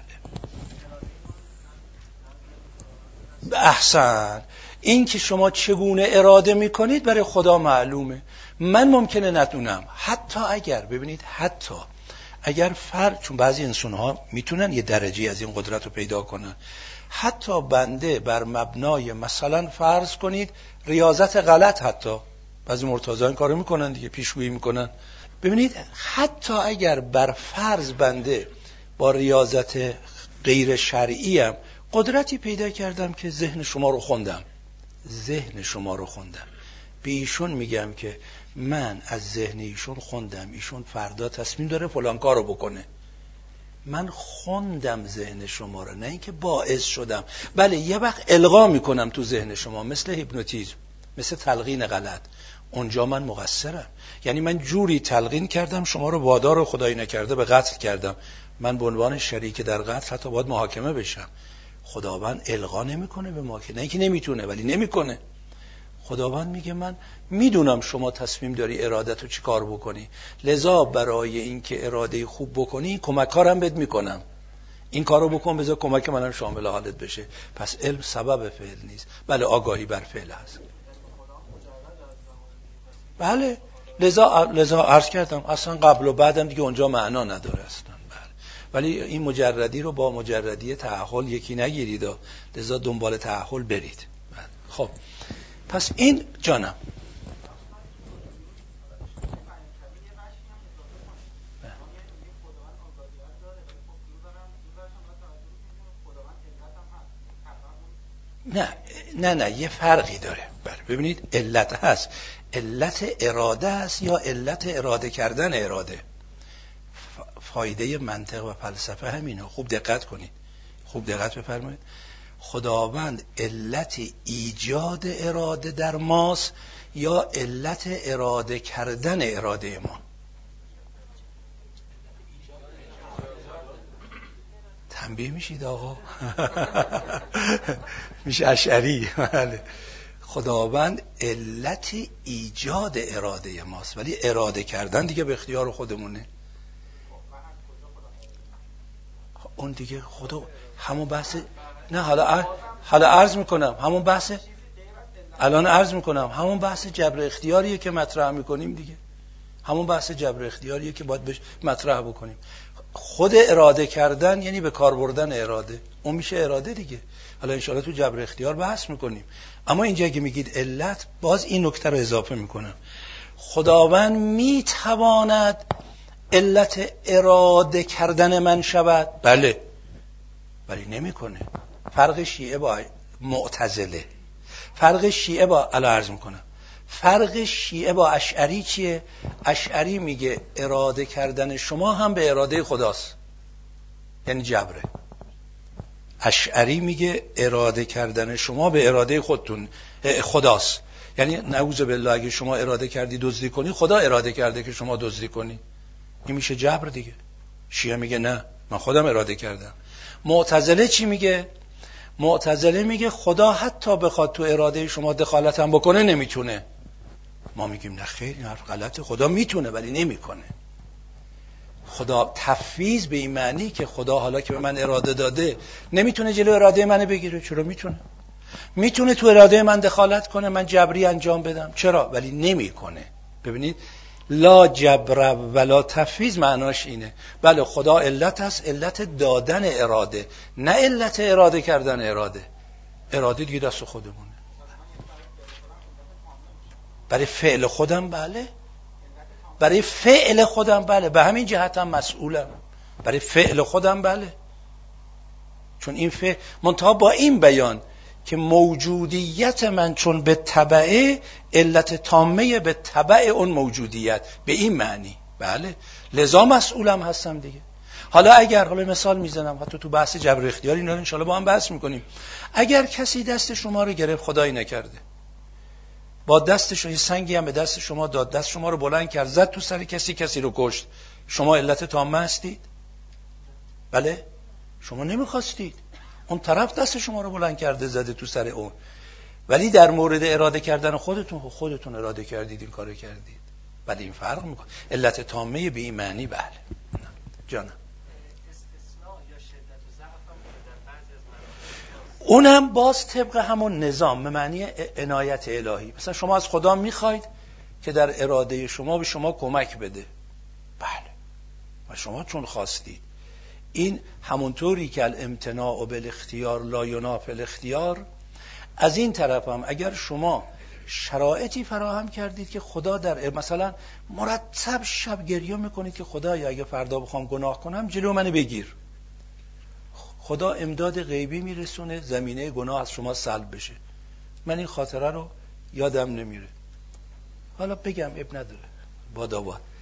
احسن. این که شما چگونه اراده میکنید برای خدا معلومه، من ممکنه ندونم. حتی اگر ببینید، حتی اگر فرد، چون بعضی انسان ها میتونن یه درجه از این قدرت رو پیدا کنن، حتی بنده بر مبنای مثلا فرض کنید ریاضت غلط، حتی بعضی مرتضی این کارو میکنن دیگه، پیشگویی میکنن. ببینید حتی اگر بر فرض بنده با ریاضت غیر شرعی هم قدرتی پیدا کردم که ذهن شما رو خوندم، ذهن شما رو خوندم، به ایشون میگم که من از ذهن ایشون خوندم، ایشون فردا تصمیم داره فلان کارو بکنه، من خوندم ذهن شما رو، نه اینکه باعث شدم. بله یه وقت القا میکنم تو ذهن شما، مثل هیپنوتیزم، مثل تلقین غلط، اونجا من مقصرم. یعنی من جوری تلقین کردم شما رو وادار خدایی نکرده به قتل کردم، من به عنوان شریک در قتل حتی باید محاکمه بشم. خداوند القا نمیکنه به ما، که نه اینکه نمیتونه ولی نمیکنه. خداوند میگه من میدونم شما تصمیم داری ارادتو چی کار بکنی، لذا برای اینکه اراده خوب بکنی کمک کارم بهت میکنم، این کارو بکن بذار کمک منم شامل حالت بشه. پس علم سبب فعل نیست، بله آگاهی بر فعل هست. بله لذا لذا عرض کردم اصلا قبل و بعدم دیگه اونجا معنا نداره اصلا. بله ولی این مجردی رو با مجردی تعهل یکی نگیرید، لذا دنبال تعهل برید. بله. خب پس این جانم نه نه نه یه فرقی داره. بله ببینید علت هست، علت اراده است یا علت اراده کردن اراده. فایده منطق و فلسفه همینه. خوب دقت کنید، خوب دقت بفرمایید. خداوند علت ایجاد اراده در ماست یا علت اراده کردن اراده ما؟ تنبیه میشید آقا. میشه اشعری. خداوند علت ایجاد اراده ماست، ولی اراده کردن دیگه به اختیار خودمونه. اون دیگه خدا همون بحث. نه حالا حالا عرض میکنم همون بحث، الان عرض میکنم همون بحث جبر اختیاریه که مطرح میکنیم دیگه. همون بحث جبر اختیاریه که باید بهش مطرح بکنیم. خود اراده کردن یعنی به کار بردن اراده، اون میشه اراده دیگه. حالا انشاءالله تو جبر اختیار بحث میکنیم. اما اینجا که میگید علت، باز این نکته رو اضافه میکنم. خداوند میتواند علت اراده کردن من شود، بله، ولی نمیکنه. فرق شیعه با معتزله، فرق شیعه با الان عرض میکنم فرق شیعه با اشعری چیه؟ اشعری میگه اراده کردن شما هم به اراده خداست، یعنی جبره. اشعری میگه اراده کردن شما به اراده خودتون خداست، یعنی نعوذ بالله اگه شما اراده کردی دزدی کنی، خدا اراده کرده که شما دزدی کنی، این میشه جبر دیگه. شیعه میگه نه، من خودم اراده کردم. معتزله چی میگه؟ معتزله میگه خدا حتی بخواد تو اراده شما دخالت هم بکنه نمیتونه. ما میگیم نه خیر، این حرف غلطه، خدا میتونه ولی نمیکنه. خدا تفویض به این معنی که خدا حالا که به من اراده داده نمیتونه جلو اراده منو بگیره. چرا میتونه؟ میتونه تو اراده من دخالت کنه، من جبری انجام بدم، چرا؟ ولی نمیکنه. ببینید لا جبر ولا تفویض معناش اینه. بله خدا علت هست، علت دادن اراده، نه علت اراده کردن اراده. اراده دیگه دست خودمونه. برای فعل خودم بله، برای فعل خودم بله، به همین جهت هم مسئولم. برای فعل خودم بله، چون این فعل منتها با این بیان که موجودیت من چون به تبعه علت تامه به تبع اون موجودیت، به این معنی بله، لذا مسئولم هستم دیگه. حالا اگر حالا مثال میزنم، حتی تو بحث جبر اختیاری اینا رو انشالله با هم بحث میکنیم. اگر کسی دست شما رو گرفت، خدایی نکرده، با دستش یه سنگی هم به دست شما داد، دست شما رو بلند کرد، زد تو سر کسی، کسی رو کشت، شما علت تامه هستید؟ بله، شما نمیخواستید، اون طرف دست شما رو بلند کرده زده تو سر اون، ولی در مورد اراده کردن خودتون، خودتون اراده کردید این کارو کردید. بعد این فرق میکنه. علت تامه به این معنی بله. جانم اونم باز طبق همون نظام به معنی عنایت الهی. مثلا شما از خدا میخواید که در اراده شما به شما کمک بده، بله، و شما چون خواستید. این همونطوری که الامتناع بالاختیار لا ینافی الاختیار، از این طرف هم اگر شما شرایطی فراهم کردید که خدا در مثلا مرتب شب گریه میکنید که خدایا اگه فردا بخوام گناه کنم جلو منو بگیر، خدا امداد غیبی میرسونه زمینه گناه از شما سلب بشه. من این خاطره رو یادم نمیره، حالا بگم اب نداره باداباد.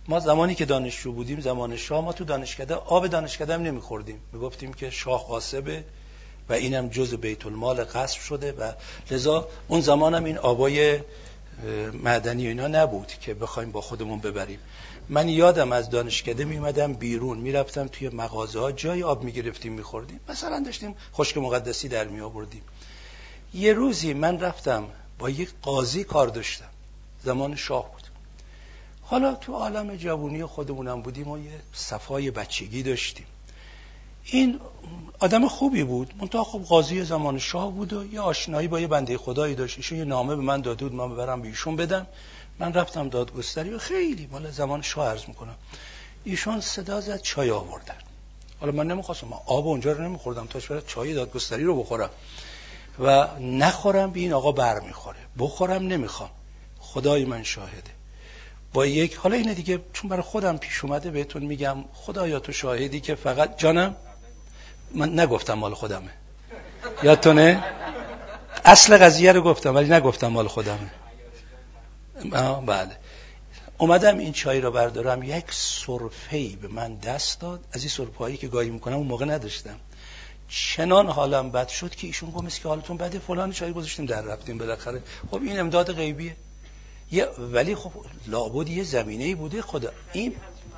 ما زمانی که دانشجو بودیم، زمان شاه، ما تو دانشکده آب دانشکده هم نمیخوردیم، میگفتیم که شاه غاصبه و اینم جز بیت المال غصب شده و لذا اون زمان هم این آبای معدنی اینا نبود که بخوایم با خودمون ببریم. من یادم از دانشکده میمدم بیرون، میرفتم توی مغازه ها جای آب میگرفتیم میخوردیم، مثلا داشتیم خشک مقدسی در می آوردیم. یه روزی من رفتم با یک قاضی کار داشتم، زمان شاه بود. حالا تو عالم جوونی خودمونم بودیم و یه صفای بچگی داشتیم. این آدم خوبی بود، منتها خب قاضی زمان شاه بود و یه آشنایی با یه بنده خدایی داشت. ایشون یه نامه به من داد بود من ببرم به ایشون بدم. من رفتم دادگستری و خیلی مال زمان شاه عرض میکنم، ایشون صدا زد چای آوردن. حالا من نمیخواستم، من آب اونجا رو نمیخوردم تاش برای چای دادگستری رو بخورم و نخورم به این آقا بر میخوره، بخورم نمیخوام، خدای من شاهده. با یک حالا اینه دیگه، چون برای خودم پیش اومده بهتون میگم، خدایا تو شاهدی که فقط جانم من نگفتم مال خودمه، یادتونه اصل قضیه رو گفتم ولی نگفتم مال خودمه. آه بله. اومدم این چای رو بردارم، یک سرفه‌ای به من دست داد، از این سرفه‌هایی که گاهی میکنم اون موقع نداشتم. چنان حالم بد شد که ایشون گفت مثل که حالتون بده، فلان چای گذاشتیم در رفتیم بالاخره. خب این امداد غیبیه. یه ولی خب لابد یه زمینه‌ای بوده خدا. این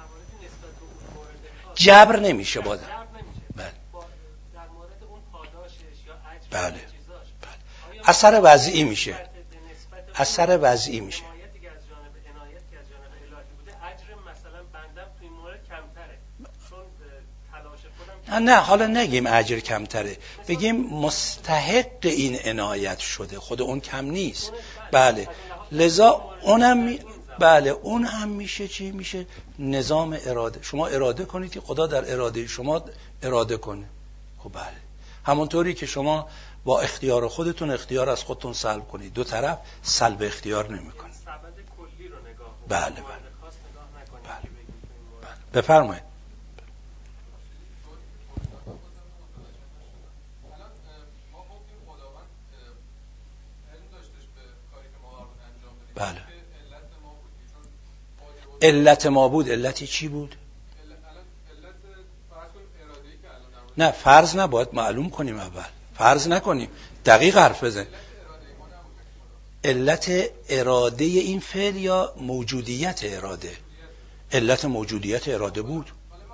جبر نمیشه باز. بله. بله. بله. اثر وضعی میشه. اثر وضعی میشه. نه حالا نگیم اجر کمتره، بگیم مستحق این عنایت شده، خود اون کم نیست. بله. لذا اونم می... بله اون هم میشه چی میشه؟ نظام اراده. شما اراده کنید که خدا در اراده شما اراده کنه. خب بله. همونطوری که شما با اختیار خودتون اختیار از خودتون سلب کنید، دو طرف سلب اختیار نمیکنه. بله بله. بله. بله. بفرمایید. بله. علت ما بود. علتی چی بود؟ نه فرض نباید معلوم کنیم، اول فرض نکنیم، دقیق حرف بزن. علت اراده این فعل یا موجودیت اراده؟ علت موجودیت اراده بود.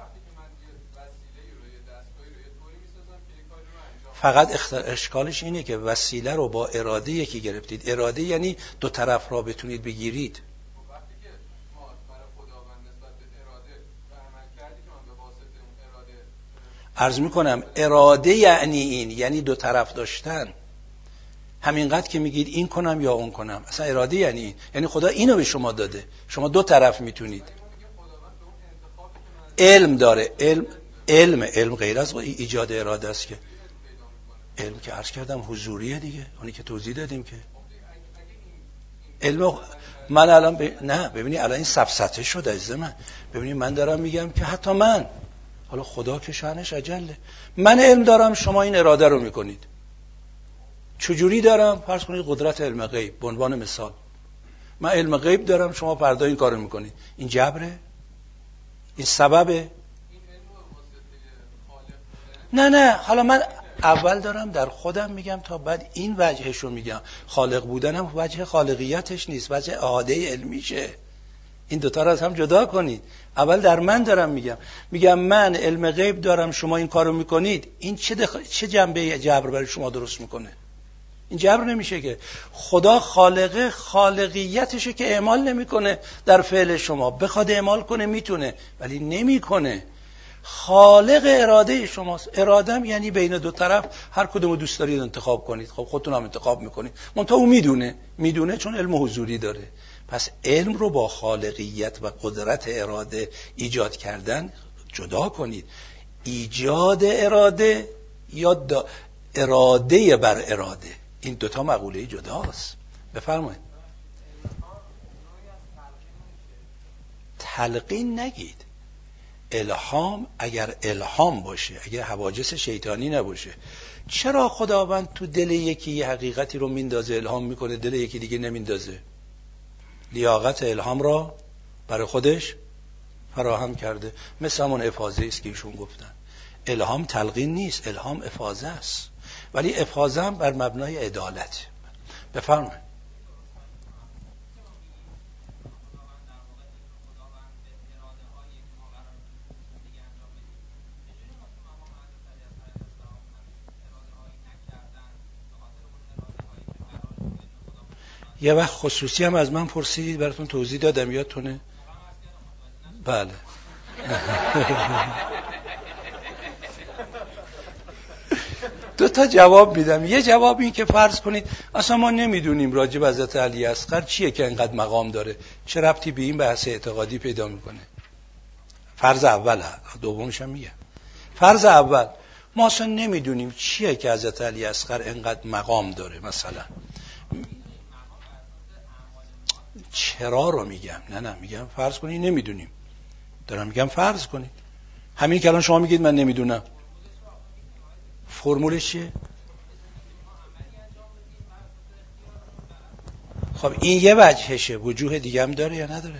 فقط اشکالش اینه که وسیله رو با اراده یکی گرفتید. اراده یعنی دو طرف را بتونید بگیرید. عرض میکنم اراده یعنی این، یعنی دو طرف داشتن. همینقدر که میگید این کنم یا اون کنم، اصلا اراده یعنی این، یعنی خدا اینو به شما داده، شما دو طرف میتونید. علم داره. علم علم علم غیر از ایجاد اراده است که علم که عرض کردم حضوریه دیگه، اونی که توضیح دادیم که علم. من الان ب... نه ببینی الان این سفسطه شده از من. ببینی من دارم میگم که حتی من، حالا خدا که شأنش اجله، من علم دارم، شما این اراده رو میکنید. چجوری دارم؟ فرض کنید قدرت علم غیب به عنوان مثال، من علم غیب دارم، شما فردا این کارو میکنید. این جبره؟ این سببه؟ نه نه حالا من اول دارم در خودم میگم تا بعد این وجهش رو میگم. خالق بودنم وجه خالقیتش نیست، وجه اعاده علمیشه. این دوتا رو از هم جدا کنید. اول در من دارم میگم، میگم من علم غیب دارم، شما این کارو میکنید. این چه دخ... چه جنبه جبر برای شما درست میکنه؟ این جبر نمیشه که. خدا خالقه، خالقیتشه که اعمال نمیکنه در فعل شما. بخواد اعمال کنه میتونه ولی نمیکنه. خالق اراده شماست. ارادم یعنی بین دو طرف هر کدومو دوست دارید انتخاب کنید. خب خودتون هم انتخاب میکنید. منتها او میدونه، میدونه چون علم حضوری داره. پس علم رو با خالقیت و قدرت اراده ایجاد کردن جدا کنید. ایجاد اراده یا دا اراده بر اراده، این دوتا مقوله جداست. بفرمایید. تلقین نگید. الهام اگر الهام باشه، اگر حواجس شیطانی نباشه، چرا خداوند تو دل یکی یه حقیقتی رو میندازه الهام میکنه، دل یکی دیگه نمیندازه؟ لیاقت الهام را برای خودش فراهم کرده. مثل همون افاضه است که ایشون گفتن. الهام تلقین نیست، الهام افاضه است، ولی افاضه هم بر مبنای عدالت. بفرمایید. یه وقت خصوصی هم از من پرسیدید، براتون توضیح دادم، یادتونه؟ بله. دو تا جواب میدم. یه جواب این که فرض کنید اصلا ما نمیدونیم راجع به حضرت علی اصغر چیه که انقدر مقام داره، چه ربطی به این بحث اعتقادی پیدا میکنه. فرض اول، دومش هم میگم. فرض اول، ما اصلا نمیدونیم چیه که حضرت علی اصغر انقدر مقام داره. مثلا چرا رو میگم؟ نه نه میگم فرض کنید نمیدونیم. دارم میگم فرض کنید. همین که الان شما میگید من نمیدونم. فرمولش چیه؟ خب این یه وجهشه، وجوه دیگه هم داره یا نداره؟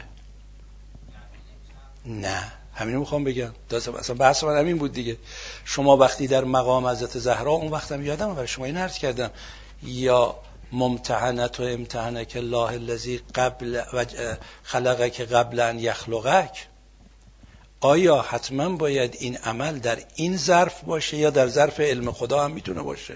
نه، همینو میخوام بگم. اصلا بحث من همین بود دیگه. شما وقتی در مقام حضرت زهرا، اون وقتم یادم برای شما این عرض کردم، یا ممتحنت و امتحنک الله الذی قبل خلقک قبل ان یخلقک، آیا حتما باید این عمل در این ظرف باشه یا در ظرف علم خدا هم میتونه باشه؟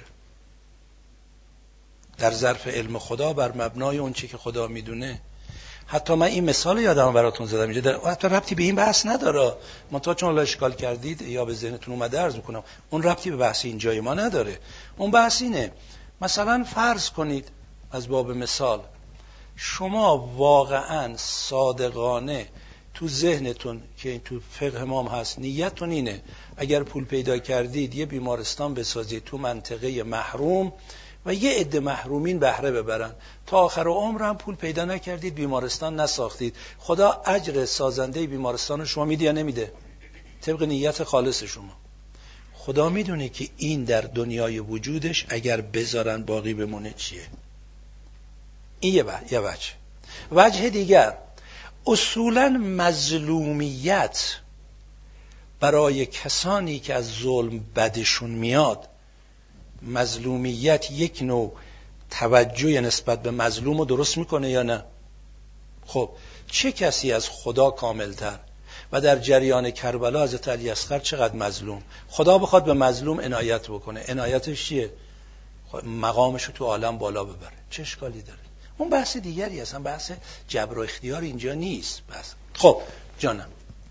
در ظرف علم خدا بر مبنای اون چی که خدا میدونه. حتی من این مثال یادم براتون زدم اینجا، در حتی ربطی به این بحث نداره. منتها چون الله اشکال کردید یا به ذهنتون اومده عرض میکنم، اون ربطی به بحث اینجای ما نداره. اون بحث اینه، مثلا فرض کنید از باب مثال، شما واقعا صادقانه تو ذهنتون که تو فقه ما هم هست، نیتتون اینه اگر پول پیدا کردید یه بیمارستان بسازید تو منطقه محروم و یه عده محرومین بهره ببرن، تا آخر عمر هم پول پیدا نکردید، بیمارستان نساختید، خدا اجر سازنده بیمارستان شما میده یا نمیده؟ طبق نیت خالص شما. خدا میدونه که این در دنیای وجودش اگر بذارن باقی بمونه چیه. این یه وجه. یه وجه. وجه دیگر، اصولاً مظلومیت برای کسانی که از ظلم بدشون میاد، مظلومیت یک نوع توجه نسبت به مظلوم رو درست میکنه یا نه؟ خب چه کسی از خدا کاملتر؟ و در جریان کربلا حضرت علی اصغر چقدر مظلوم، خدا بخواد به مظلوم عنایت بکنه، عنایتش چیه؟ مقامش رو تو عالم بالا ببره. چه اشکالی داره؟ اون بحث دیگری هستن، بحث جبر و اختیار اینجا نیست. بس خب جانم،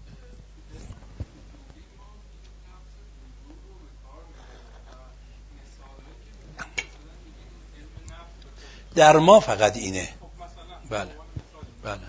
در ما فقط اینه. بله بله.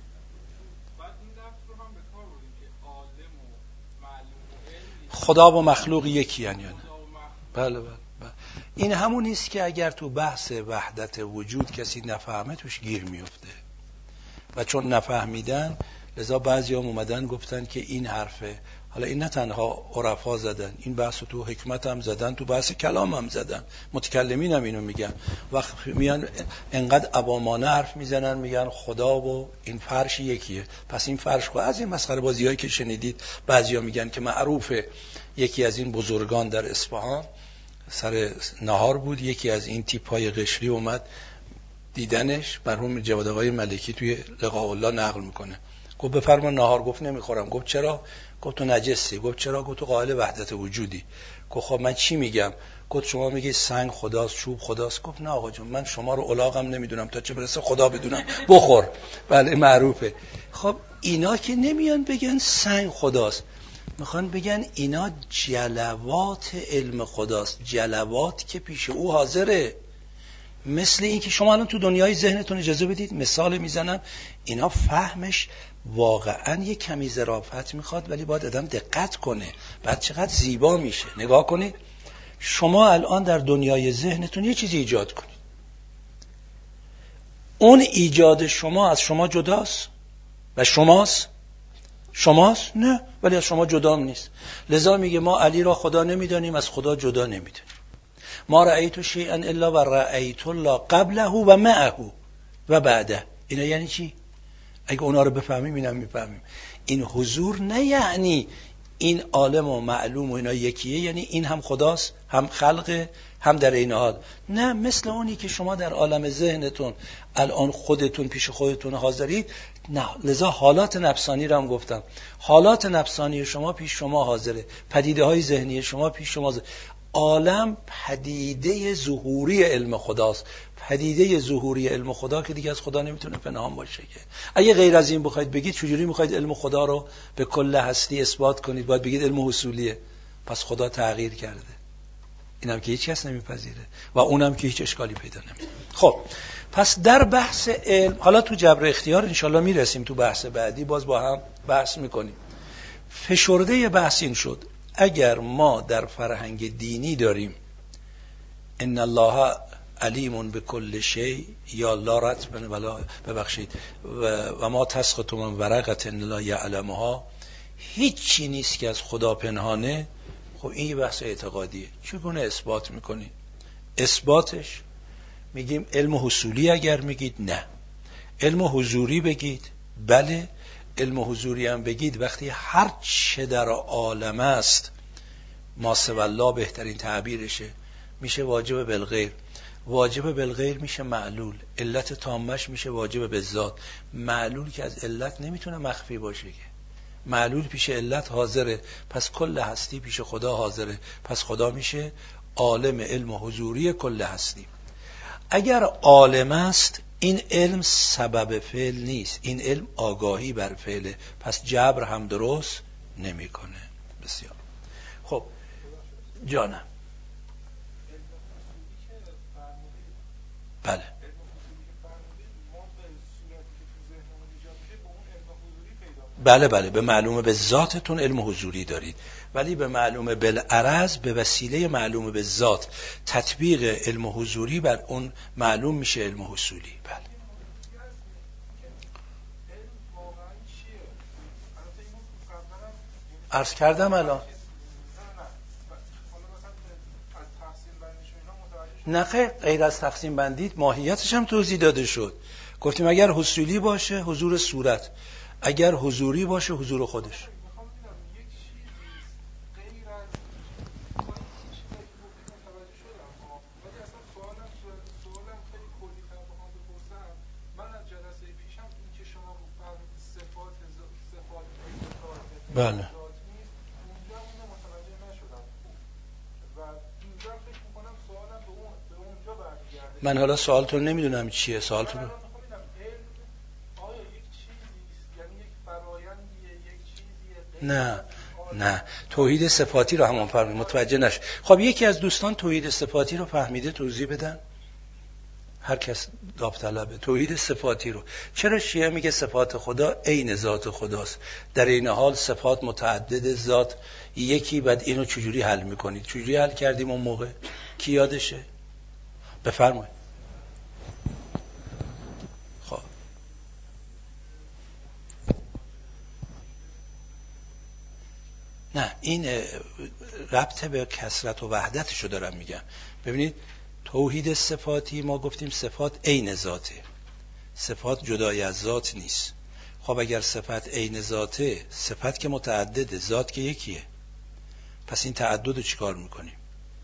خدا و مخلوق یکی ان یا نه؟ بله بله. این همون نیست که اگر تو بحث وحدت وجود کسی نفهمه توش گیر میفته، و چون نفهمیدن لذا بعضی هم اومدن گفتن که این حرفه. حالا این نه تنها عرفا زدن، این بحث تو حکمت هم زدن، تو بحث کلام هم زدن، متکلمین هم اینو میگن. وقت میان انقدر عوامانه حرف میزنن، میگن خدا و این فرش یکیه، پس این فرش خود. از این مسخره بازی هایی که شنیدید، بعضی ها میگن که معروفه، یکی از این بزرگان در اصفهان سر نهار بود، یکی از این تیپ های قشری اومد دیدنش، مرحوم جواد آقای ملکی توی لقاء الله نقل میکنه، گفت بفرما نهار. گفت نمیخورم. گفت چرا؟ گفت تو نجسی. گفت چرا؟ گفت تو قائل وحدت وجودی. گفت خب من چی میگم؟ گفت شما میگی سنگ خداست، چوب خداست. گفت نه آقا جون، من شما رو الاغم نمیدونم تا چه برسه خدا بدونم، بخور. بله معروفه. خب اینا که نمیان بگن سنگ خداست، میخوان بگن اینا جلوات علم خداست، جلوات که پیش او حاضره. مثل این که شما الان تو دنیای ذهنتون اجازه بدید مثال میزنم، اینا فهمش واقعا یه کمی ظرافت میخواد، ولی باید آدم دقت کنه. بعد چقدر زیبا میشه. نگاه کنید، شما الان در دنیای ذهنتون یه چیزی ایجاد کنید، اون ایجاد شما از شما جداست و شماست؟ شماست؟ نه، ولی از شما جدا نیست. لذا میگه ما علی را خدا نمیدانیم، از خدا جدا نمیدانیم. ما رأیت شیئا الا و رأیت الله قبله و معه و بعده. اینا یعنی چی؟ اگه اونا رو بفهمیم اینم میفهمیم. این حضور نه یعنی این عالم و معلوم و اینا یکیه، یعنی این هم خداست هم خلقه هم در این حال. نه، مثل اونی که شما در عالم ذهنتون الان خودتون پیش خودتون حاضرید، نه، لذا حالات نفسانی رو هم گفتم، حالات نفسانی شما پیش شما حاضره، پدیده های ذهنی شما پیش شما حاضره. عالم پدیده ظهوری علم خداست، پدیده ظهوری علم خدا که دیگه از خدا نمیتونه پنهان باشه. که اگه غیر از این بخواید بگید چجوری میخواید علم خدا رو به کل هستی اثبات کنید؟ باید بگید علم حصولیه، پس خدا تغییر کرده. اینم که هیچ کس نمیپذیره و اونم که هیچ اشکالی پیدا نمیکنه. خب پس در بحث علم، حالا تو جبر اختیار انشالله میرسیم، تو بحث بعدی باز با هم بحث میکنیم. فشرده بحث این شد اگر ما در فرهنگ دینی داریم ان الله علیم بكل شیء یا لا رتب ولا ببخشید و, و ما تسقط من ورقه لا یعلمها، هیچی نیست که از خدا پنهانه. خب این یه بحث اعتقادیه. چگونه اثبات میکنی؟ اثباتش میگیم علم حصولی اگر میگید نه، علم حضوری بگید بله، علم حضوری هم بگید وقتی هر چه در عالم است ما سوی الله بهترین تعبیرشه، میشه واجب بالغیر. واجب بالغیر میشه معلول، علت تامش میشه واجب بالذات. معلول که از علت نمیتونه مخفی باشه که، معلول پیش علت حاضره، پس کل هستی پیش خدا حاضره، پس خدا میشه عالم علم حضوری کل هستی. اگر عالم است این علم سبب فعل نیست، این علم آگاهی بر فعله، پس جبر هم درست نمیکنه. بسیار خب جانم. بله بله بله به معلومه به ذاتتون علم حضوری دارید، ولی به معلومه بالعرض به وسیله معلومه به ذات تطبیق علم حضوری بر اون معلوم میشه علم حصولی. بله عرض کردم الان. نه غیر از تقسیم بندی ماهیتش هم توضیح داده شد. گفتیم اگر حصولی باشه حضور صورت، اگر حضوری باشه حضور خودش. بله من حالا سوالتون نمیدونم چیه سوالتون. نه نه توحید صفاتی رو همون فرمود متوجه نش. خب یکی از دوستان توحید صفاتی رو فهمیده توضیح بدن؟ هر کس داوطلبه. توحید صفاتی رو چرا شیعه میگه صفات خدا عین ذات خداست، در این حال صفات متعدد ذات یکی، بعد اینو چجوری حل میکنید؟ چجوری حل کردیم اون موقع؟ کی یادشه؟ بفرمایید. خب نه این ربط به کثرت و وحدتشو دارم میگم. ببینید توحید صفاتی ما گفتیم صفات عین ذاته، صفات جدای از ذات نیست. خب اگر صفت عین ذاته، صفت که متعدده ذات که یکیه، پس این تعدد رو چیکار میکنیم؟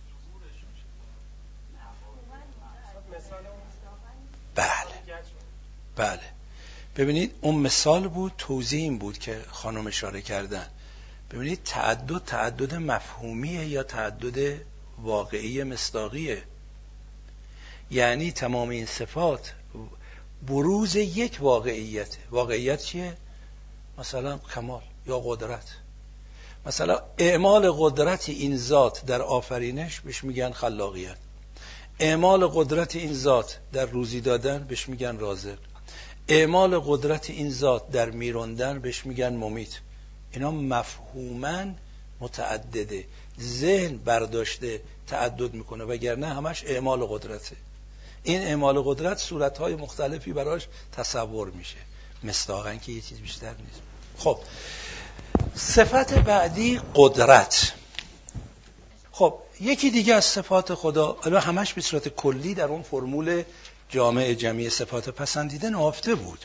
بله بله ببینید اون مثال بود، توضیح این بود که خانم اشاره کردن. ببینید تعدد تعدد مفهومیه یا تعدد واقعی مصداقیه؟ یعنی تمام این صفات بروز یک واقعیت. واقعیت چیه؟ مثلا کمال یا قدرت. مثلا اعمال قدرت این ذات در آفرینش بهش میگن خلاقیت، اعمال قدرت این ذات در روزی دادن بهش میگن رازق، اعمال قدرت این ذات در میراندن بهش میگن ممیت. اینا مفهوماً متعدده، ذهن برداشته تعدد میکنه، وگرنه همش اعمال قدرته. این اعمال قدرت صورتهای مختلفی براش تصور میشه، مصداقاً که یه چیز بیشتر نیست. خب صفت بعدی قدرت. خب یکی دیگه از صفات خدا، الان همش به صورت کلی در اون فرمول جامع جمعی صفات پسندیده نهفته بود.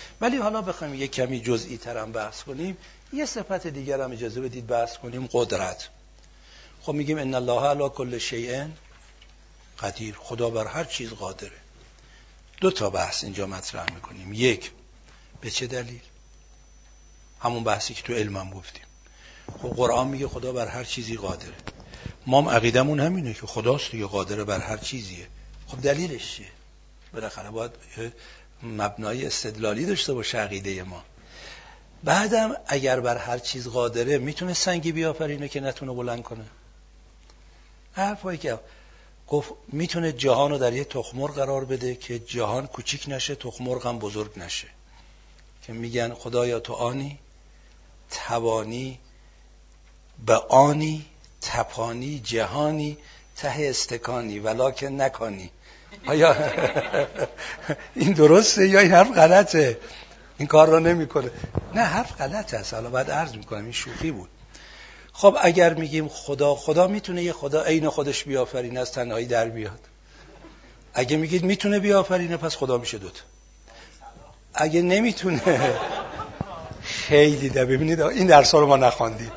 ولی حالا بخوایم یک کمی جزئی تر هم بحث کنیم، یه صفت دیگر هم اجازه بدید بحث کنیم، قدرت. خب میگیم ان الله علی کل شیء قدیر، خدا بر هر چیز قادره. دو تا بحث اینجا مطرح میکنیم. یک، به چه دلیل؟ همون بحثی که تو علمم گفتیم. خب قرآن میگه خدا بر هر چیزی قادره، ما هم عقیدمون همینه که خداست دیگه، قادر بر هر چیزیه. خب دلیلش چیه؟ بالاخره باید مبنای استدلالی داشته باشه عقیده ما. بعدم اگر بر هر چیز قادره، میتونه سنگی بیافرینه که نتونه بلند کنه؟ حرفایی که گفت میتونه جهان رو در یه تخم‌مرغ قرار بده که جهان کوچیک نشه، تخم‌مرغ هم بزرگ نشه، که میگن خدایا تو آنی توانی به آنی تپانی جهانی ته استکانی ولکن نکانی. آیا این درسته یا این حرف غلطه؟ این کار رو نمیکنه. نه، حرف غلطه است. حالا بعد عرض میکنم این شوخی بود. خب اگر میگیم خدا خدا میتونه یه خدا عین خودش بیافرینه، از تنهایی در بیاد. اگه میگید میتونه بیافرینه، پس خدا میشه دوتا. اگه نمیتونه، خیلی ده. ببینید این درس‌ها رو ما نخواندیم.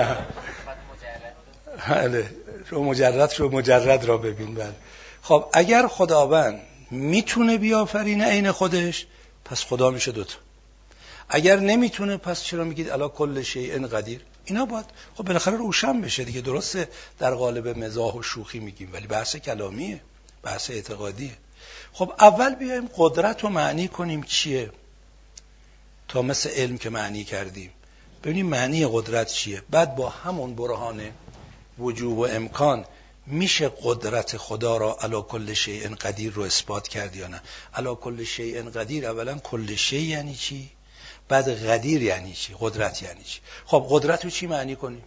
بله، رو مجرد رو مجرد را ببین. بله. خب اگر خداوند میتونه بیافرینه عین خودش، پس خدا میشه دوتا. اگر نمیتونه، پس چرا میگید الا کل شیء قدیر؟ اینا باید خب بالاخره روشن بشه دیگه. درسته در قالب مزاح و شوخی میگیم، ولی بحث کلامیه، بحث اعتقادیه. خب اول بیایم قدرت رو معنی کنیم چیه، تا مثل علم که معنی کردیم ببینیم معنی قدرت چیه. بعد با همون برهان وجوب و امکان میشه قدرت خدا را علی کل شیء قدیر رو اثبات کرد یا نه. علی کل شیء قدیر، اولا کل شیء یعنی چی؟ بعد قدیر یعنی چی؟ قدرت یعنی چی؟ خب قدرت رو چی معنی کنیم؟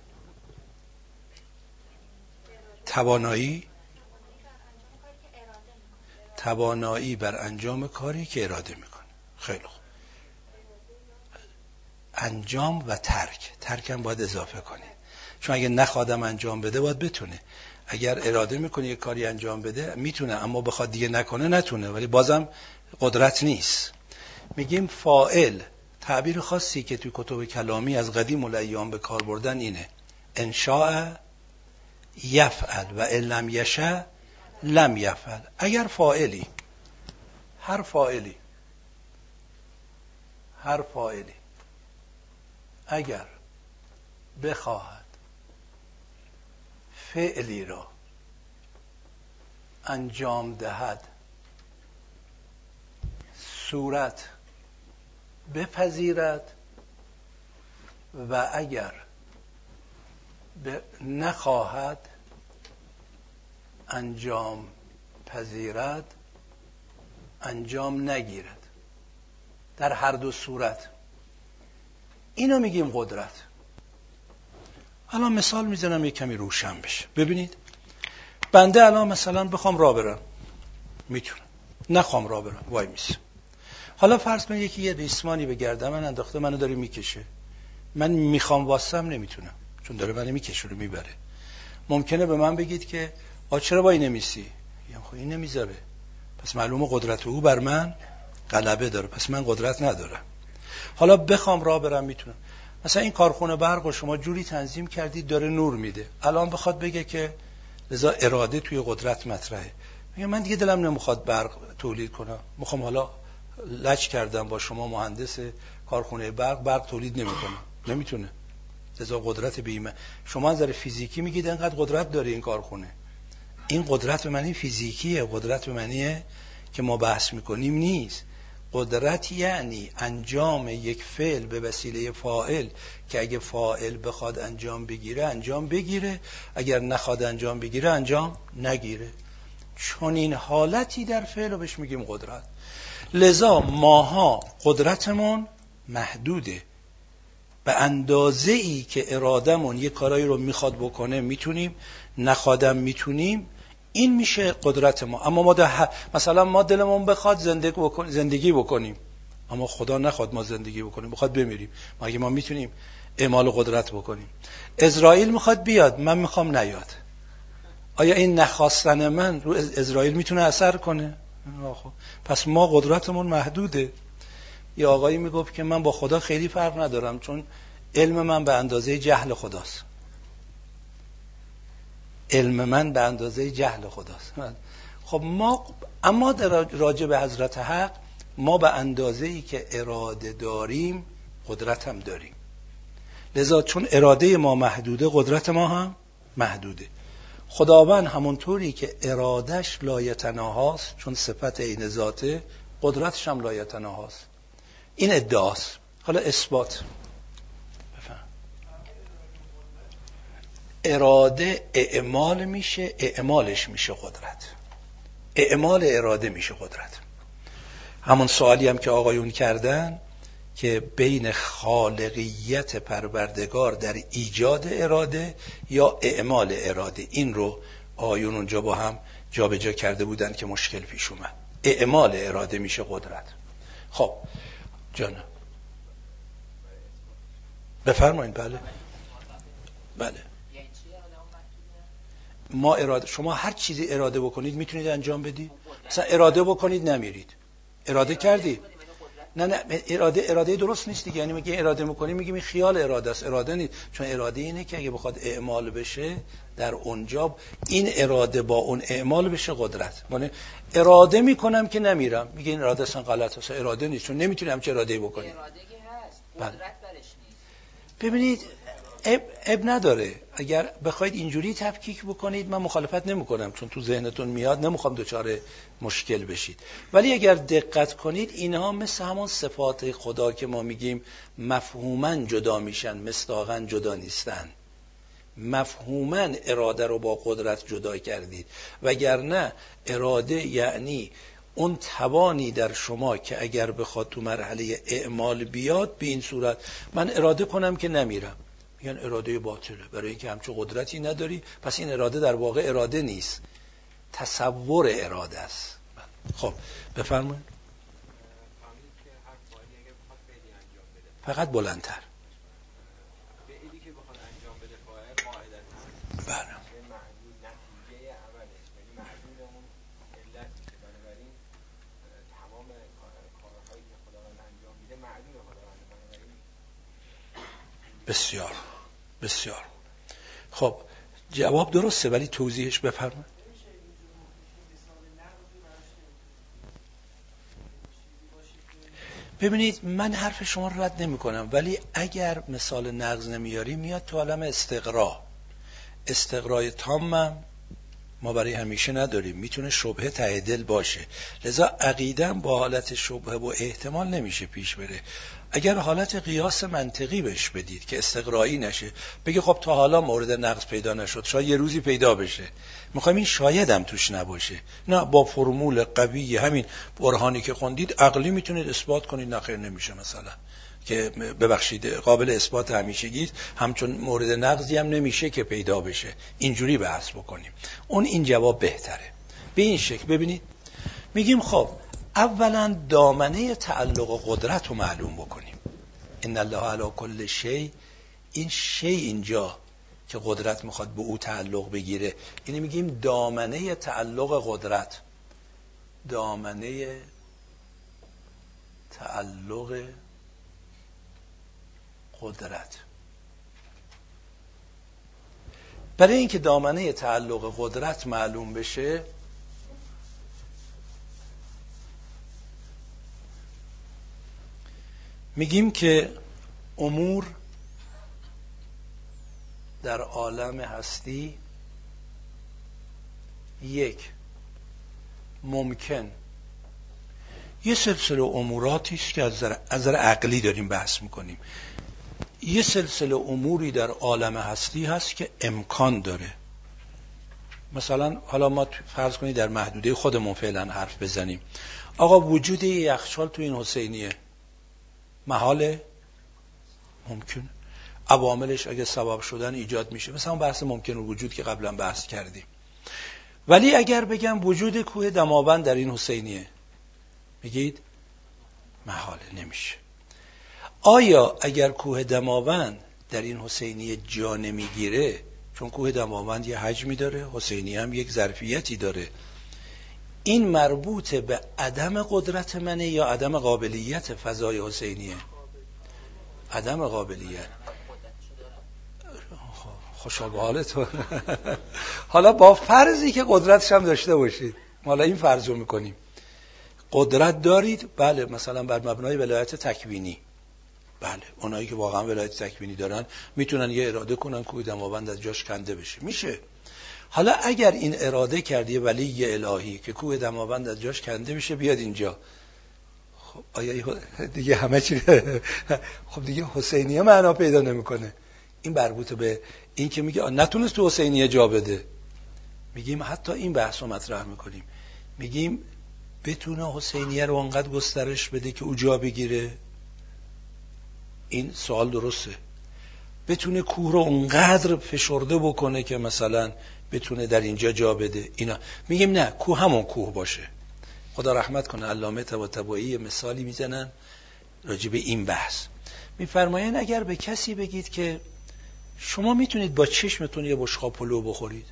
توانایی توانایی بر انجام کاری که اراده میکنه. خیلی خوب. انجام و ترک، ترک هم باید اضافه کنید، چون اگه نخوادم انجام بده باید بتونه. اگر اراده میکنه یک کاری انجام بده میتونه، اما بخواد دیگه نکنه نتونه، ولی بازم قدرت نیست. میگیم فاعل، تعبیر خاصی که توی کتب کلامی از قدیم الایام به کار بردن اینه: انشاء یفعل و ان لم یشاء لم یفعل. اگر فاعلی، هر فاعلی هر فاعلی اگر بخواهد فعلی را انجام دهد، صورت بپذیرد، و اگر نخواهد انجام پذیرد، انجام نگیرد. در هر دو صورت اینو میگیم قدرت. الان مثال میزنم یک کمی روشن بشه. ببینید بنده الان مثلا بخوام راه برم میتونم، نخوام راه برم وای میسم. حالا فرض کنید یکی یه ریسمانی به گردن من انداخته، منو داره میکشه، من میخوام واسم نمیتونم، چون داره منو میکشه رو میبره. ممکنه به من بگید که آ چرا وای نمیسی؟ میگم خب این نمیذاره، پس معلومه قدرت او بر من غلبه داره، پس من قدرت ندارم. حالا بخوام راه برم میتونم. مثلا این کارخونه برق رو شما جوری تنظیم کردید داره نور میده، الان بخواد بگه که لذا اراده توی قدرت مطرحه، میگم من دیگه دلم نمیخواد برق تولید کنم، میخوام حالا لج کردم با شما مهندس کارخونه برق، برق تولید نمیکنه، نمیتونه، لذا قدرت بیمه. شما از نظر فیزیکی میگید انقدر قدرت داره این کارخونه، این قدرت به معنی فیزیکیه، قدرت به معنی که ما بحث میکنیم نیست. قدرت یعنی انجام یک فعل به وسیله فاعل، که اگه فاعل بخواد انجام بگیره انجام بگیره، اگر نخواد انجام بگیره انجام نگیره. چون این حالتی در فعل رو بهش میگیم قدرت. لذا ماها قدرتمون محدوده، به اندازه ای که ارادمون یک کارایی رو میخواد بکنه میتونیم، نخوادم میتونیم. این میشه قدرت ما. اما ما ده... مثلا ما دلمون بخواد زندگی بکن... زندگی بکنیم، اما خدا نخواد ما زندگی بکنیم، بخواد بمیریم، ما اگه ما میتونیم اعمال قدرت بکنیم. اسرائیل میخواد بیاد، من میخوام نیاد، آیا این نخواستن من رو اسرائیل میتونه اثر کنه؟ خب پس ما قدرتمون محدوده. یه آقایی میگفت که من با خدا خیلی فرق ندارم چون علم من به اندازه جهل خداست. علم من به اندازه جهل خداست. خب ما اما در راجع به حضرت حق ما به اندازه‌ای که اراده داریم قدرت هم داریم. لذا چون اراده ما محدوده قدرت ما هم محدوده. خداوند همونطوری که ارادش لایتناهاست چون صفت عین ذاته، قدرتش هم لایتناهاست. این ادعاست. حالا اثبات بفهم. اراده اعمال میشه، اعمالش میشه قدرت. اعمال اراده میشه قدرت. همون سوالی هم که آقایون کردن که بین خالقیت پروردگار در ایجاد اراده یا اعمال اراده، این رو آقایون اونجا با هم جا به جا کرده بودن که مشکل پیش اومد. اعمال اراده میشه قدرت. خب جانم بفرمایید. بله بله ما اراده، شما هر چیزی اراده بکنید میتونید انجام بدید. مثلا اراده بکنید نمیرید، اراده کردی. نه نه اراده اراده درست نیست دیگه. یعنی میگه اراده میکنی، میگیم این خیال اراده است، اراده نیست. چون اراده اینه که اگه بخواد اعمال بشه در اونجا، این اراده با اون اعمال بشه قدرت. یعنی اراده میکنم که نمیرم، میگه این اراده اصلا غلط است، اراده نیست چون نمیتونم چه اراده بکنی. اراده که هست، قدرت برش نیست. ببینید اب, اب نداره. اگر بخواید اینجوری تفکیک بکنید من مخالفت نمیکنم چون تو ذهنتون میاد، نمیخوام دچار مشکل بشید. ولی اگر دقت کنید اینها مثل همون صفات خدا که ما میگیم مفهوماً جدا میشن، مصداقاً جدا نیستن. مفهوماً اراده رو با قدرت جدا کردید، وگرنه اراده یعنی اون توانی در شما که اگر بخواد تو مرحله اعمال بیاد، به این صورت من اراده کنم که نمیرم، یعنی اراده باطله، برای اینکه همچون قدرتی نداری. پس این اراده در واقع اراده نیست، تصور اراده است. خب بفرمایید. فقط بلندتر. بله. بسیار بسیار خب، جواب درسته ولی توضیحش بفرمایید. ببینید من حرف شما رو رد نمی کنم، ولی اگر مثال نقض نمیاری میاد تو عالم استقرا. استقرای تامم ما برای همیشه نداریم، میتونه شبهه ته دل باشه. لذا عقیدم با حالت شبهه و احتمال نمیشه پیش بره. اگر حالت قیاس منطقی بهش بدید که استقرایی نشه، بگه خب تا حالا مورد نقض پیدا نشد، شاید یه روزی پیدا بشه، میخوایم این شاید هم توش نباشه. نه، با فرمول قوی همین برهانی که خوندید عقلی میتونید اثبات کنید. نخیر نمیشه مثلا که ببخشید قابل اثبات همیشگی، همچون مورد نقضی هم نمیشه که پیدا بشه. اینجوری بحث بکنیم، اون این جواب بهتره. به این شکل ببینید میگیم خب اولا دامنه تعلق قدرت رو معلوم بکنیم. ان الله علی کل شیء، این شیء اینجا که قدرت میخواد به او تعلق بگیره، یعنی میگیم دامنه تعلق قدرت، دامنه تعلق قدرت. برای اینکه دامنه تعلق قدرت معلوم بشه، میگیم که امور در عالم هستی یک ممکن یه سلسله اموراتی است که از نظر عقلی داریم بحث میکنیم. یه سلسله اموری در عالم هستی هست که امکان داره. مثلا حالا ما فرض کنید در محدوده خودمون فعلا حرف بزنیم. آقا وجود یخچال تو این حسینیه محاله؟ ممکن. عواملش اگه سبب شدن ایجاد میشه، مثلا بحث ممکن وجود که قبلا بحث کردیم. ولی اگر بگم وجود کوه دماوند در این حسینیه، میگید محاله، نمیشه. آیا اگر کوه دماوند در این حسینیه جا نمیگیره، چون کوه دماوند یه حجمی داره، حسینیه هم یک ظرفیتی داره، این مربوط به عدم قدرت منه یا عدم قابلیت فضای حسینیه؟ عدم قابلیت. خوشا به حالت. حالا با فرضی که قدرتش هم داشته باشید، حالا این فرض رو میکنیم قدرت دارید، بله، مثلا بر مبنای ولایت تکوینی، بله، اونایی که واقعا ولایت تکوینی دارن میتونن یه اراده کنن کوه دماوند از جاش کنده بشه، میشه. حالا اگر این اراده کردی ولی الهی که کوه دماوند از جاش کنده بشه بیاد اینجا، خب آیا دیگه همه چی خب دیگه حسینیه معنا پیدا نمیکنه. این مربوط به این که میگه نتونست تو حسینیه جا بده، میگیم حتی این بحث رو مطرح میکنیم، میگیم بتونه حسینیه رو انقدر گسترش بده که او جا بگیره، این سوال درسته. بتونه کوه رو انقدر فشرده بکنه که مثلا بتونه در اینجا جا بده، اینا میگیم نه، کوه همون کوه باشه. خدا رحمت کنه علامه طباطبایی مثالی میزنن راجع به این بحث، میفرمایند اگر به کسی بگید که شما میتونید با چشمتون یه بشقاب پلو بخورید،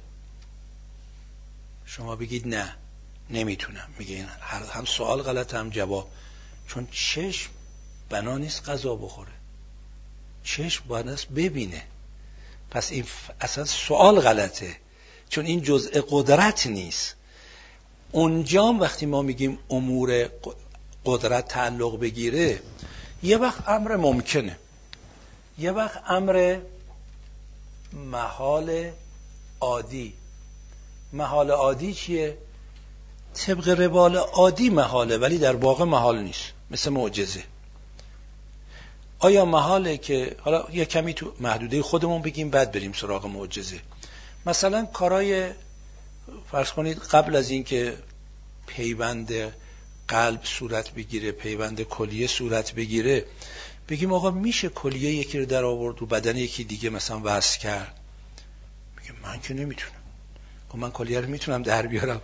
شما بگید نه نمیتونم، میگه این هم سوال غلط هم جواب، چون چشم بنا نیست غذا بخوره، چشم باید است ببینه. پس این اصلا سوال غلطه، چون این جزء قدرت نیست. اونجا وقتی ما میگیم امور قدرت تعلق بگیره، یه وقت امر ممکنه، یه وقت امر محال عادی. محال عادی چیه؟ طبق روال عادی محاله ولی در واقع محال نیست، مثل معجزه. آیا محاله که حالا یه کمی تو محدوده خودمون بگیم بعد بریم سراغ معجزه؟ مثلا کارای فرض کنید قبل از این که پیوند قلب صورت بگیره، پیوند کلیه صورت بگیره، بگیم آقا میشه کلیه یکی رو در آورد و بدن یکی دیگه مثلا وصل کرد؟ میگه من که نمیتونم. گفت من کلیه رو میتونم در بیارم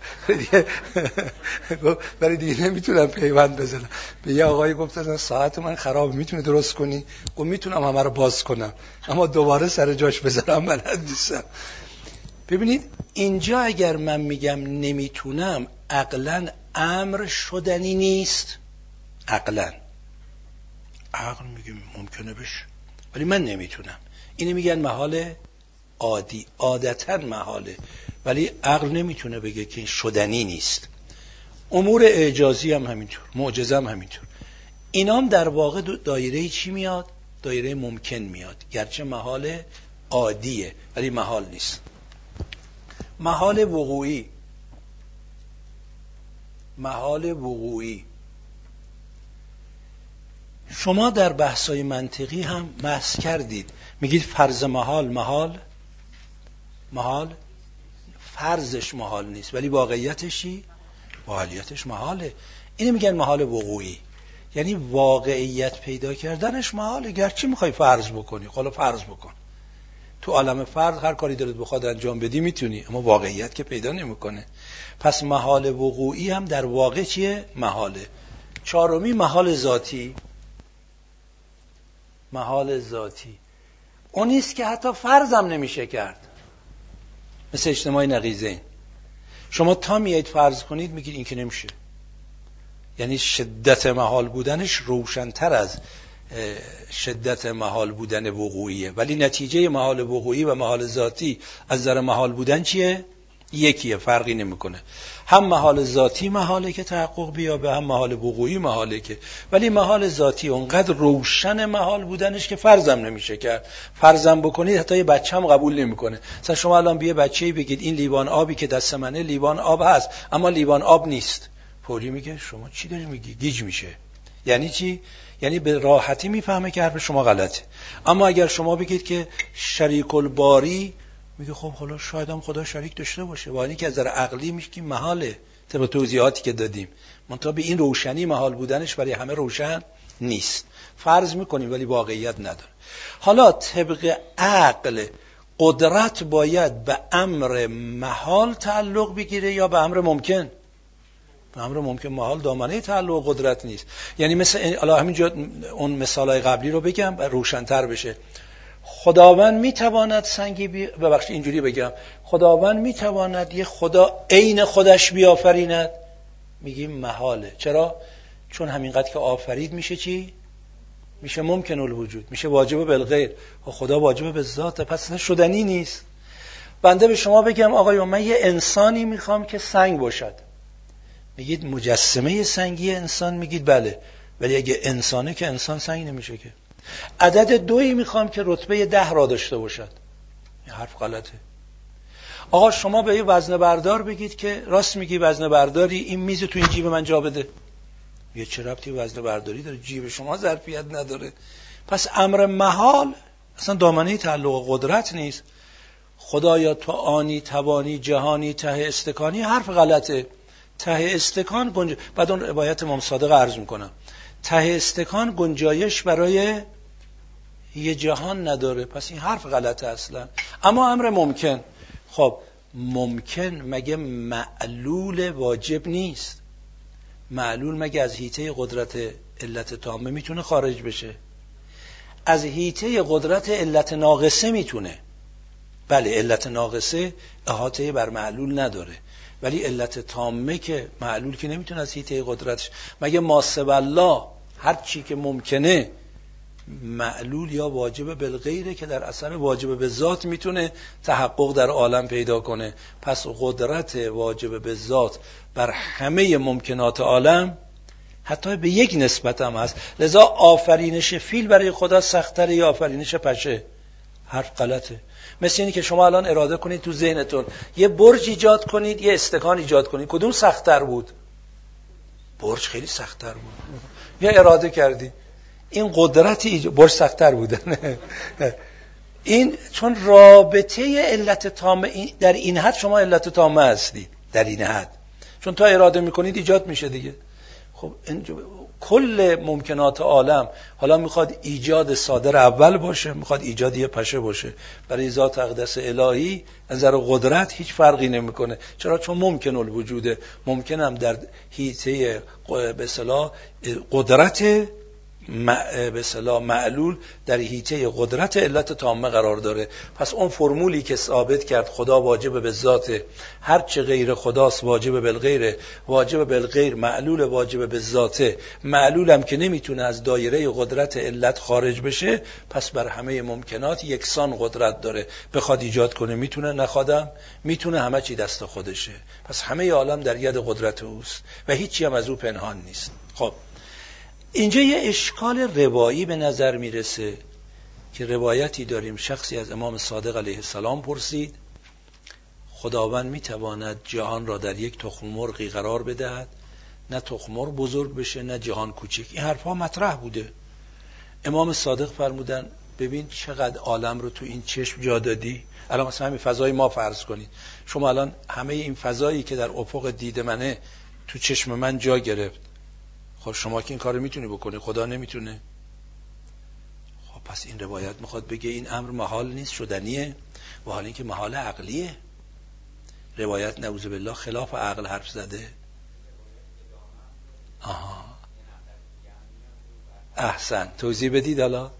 ولی دیگه نمیتونم پیوند بزنم. به یه آقایی گفتن ساعت من خراب، میتونی درست کنی؟ گفت میتونم همه رو باز کنم اما دوباره سر جاش بذارم بلد نیستم. ببینید اینجا اگر من میگم نمیتونم، عقلاً امر شدنی نیست. عقلاً عقل میگه ممکنه بشه ولی من نمیتونم. اینه میگن محال عادی، عادتاً محاله، ولی عقل نمیتونه بگه که شدنی نیست. امور اعجازی هم همینطور، معجزه هم همینطور. اینام در واقع دایره چی میاد؟ دایره ممکن میاد، گرچه محال عادیه ولی محال نیست. محال وقوعی، محال وقوعی شما در بحث‌های منطقی هم بحث کردید، میگید فرض محال محال محال فرضش محال نیست ولی واقعیتشی واقعیتش محاله. اینو میگن محال وقوعی، یعنی واقعیت پیدا کردنش محاله، گرچه میخوای فرض بکنی. حالا فرض بکن، تو عالم فرض هر کاری دلت بخواد انجام بدی میتونی، اما واقعیت که پیدا نمیکنه. پس محال وقوعی هم در واقع چیه؟ محاله. چهارمی محال ذاتی. محال ذاتی اون نیست که حتی فرضم نمیشه کرد، مثل اجتماع نقیضین. شما تا میایید فرض کنید میگید این که نمیشه، یعنی شدت محال بودنش روشن‌تر از شدت محال بودن وقوعیه، ولی نتیجه محال وقوعی و محال ذاتی از نظر محال بودن چیه؟ یکیه، فرقی نمیکنه. هم محال ذاتی محاله که تحقق بیابه، هم محال وقوعی محاله که، ولی محال ذاتی اونقدر روشن محال بودنش که فرضم نمیشه کرد. فرضم بکنید حتی یه بچه هم قبول نمیکنه. مثلا شما الان به بچه‌ای بگید این لیوان آبی که دست منه لیوان آب هست اما لیوان آب نیست، فوری میگه شما چی داری میگی؟ گیج میشه. یعنی چی؟ یعنی به راحتی میفهمه که حرف شما غلطه. اما اگر شما بگید که شریک الباری، میگه خب حالا شاید هم خدا شریک داشته باشه، ولی که از نظر عقلی میگه محاله، طبق توضیحاتی که دادیم. منتها به این روشنی محال بودنش برای همه روشن نیست. فرض میکنیم ولی واقعیت نداره. حالا طبق عقل قدرت باید به امر محال تعلق بگیره یا به امر ممکن؟ به امر ممکن. محال دامنه تعلق قدرت نیست. یعنی مثل الان همینجا اون مثالای قبلی رو بگم روشن‌تر بشه. خداوند میتواند سنگی بی... ببخشید اینجوری بگم، خداوند میتواند یه خدا عین خودش بیافریند؟ میگیم محاله. چرا؟ چون همینقدر که آفرید میشه چی؟ میشه ممکن الوجود، میشه واجب بالغیر. خدا واجب به ذات، پس شدنی نیست. بنده به شما بگم آقای من یه انسانی میخوام که سنگ باشد، میگید مجسمه سنگی انسان، میگید بله، ولی اگه انسانه که انسان سنگ نمیشه که. عدد دویی میخوام که رتبه ده را داشته باشد، این حرف غلطه. آقا شما به یه وزنه بردار بگید که راست میگی وزنه برداری، این میز تو این جیب من جا بده، یه چه ربطی وزنه برداری داره؟ جیب شما ظرفیت نداره. پس امر محال اصلا دامنه تعلق قدرت نیست. خدایا تو آنی توانی جهانی ته استکانی، حرف غلطه. ته استکان گنج... بعد اون روایت امام صادق عرض میکنم، ته استکان گنجایش برای یه جهان نداره، پس این حرف غلطه اصلا. اما امر ممکن، خب ممکن مگه معلول واجب نیست؟ معلول مگه از حیطه قدرت علت تامه میتونه خارج بشه؟ از حیطه قدرت علت ناقصه میتونه. بله علت ناقصه احاطه بر معلول نداره، ولی علت تامه که معلول که نمیتونه از حیطه قدرتش. مگه ماسب الله هر چی که ممکنه معلول یا واجب بالغیره که در اثر واجب به ذات میتونه تحقق در عالم پیدا کنه. پس قدرت واجب به ذات بر همه ممکنات عالم حتی به یک نسبت هم هست. لذا آفرینش فیل برای خدا سخت‌تره یا آفرینش پشه؟ حرف غلطه. مثل اینی که شما الان اراده کنید تو ذهنتون یه برج ایجاد کنید، یه استکان ایجاد کنید، کدوم سخت‌تر بود؟ برج خیلی سخت‌تر بود. یا اراده کردی این قدرتی برج سخت‌تر بودن. این چون رابطه علت تامه در این حد شما علت تامه هستی، در این حد چون تا اراده میکنید ایجاد میشه دیگه. خب کل ممکنات عالم حالا میخواد ایجاد صادر اول باشه، میخواد ایجاد یه پشه باشه، برای ذات اقدس الهی نظر قدرت هیچ فرقی نمیکنه. چرا؟ چون ممکن الوجوده. ممکنم در حیطه به اصطلاح قدرت به اصطلاح معلول در حیطه قدرت علت تامه قرار داره. پس اون فرمولی که ثابت کرد خدا واجب به ذات، هر چه غیر خداست واجب بالغیر، واجب بالغیر معلول واجب به ذاته، معلولم که نمیتونه از دایره قدرت علت خارج بشه، پس بر همه ممکنات یکسان قدرت داره. بخواد ایجاد کنه میتونه، نخوادم میتونه، همه چی دست خودشه. پس همه عالم در ید قدرت اوست و هیچی هم از او پنهان نیست. خب اینجا یه اشکال روایی به نظر میرسه که روایتی داریم شخصی از امام صادق علیه السلام پرسید خداوند میتواند جهان را در یک تخم مرغی قرار بدهد، نه تخم مرغ بزرگ بشه نه جهان کوچک؟ این حرفا مطرح بوده. امام صادق فرمودن ببین چقدر عالم رو تو این چشم جا دادی. الان مثلا همین فضای ما فرض کنید، شما الان همه این فضایی که در افق دید منه تو چشم من جا گرفت. خب شما که این کارو میتونی بکنی، خدا نمیتونه. خب پس این روایت میخواد بگه این امر محال نیست، شدنیه، و حال اینکه محال عقلیه. روایت نعوذ بالله خلاف عقل حرف زده. آها احسن، توضیح بدید حالا.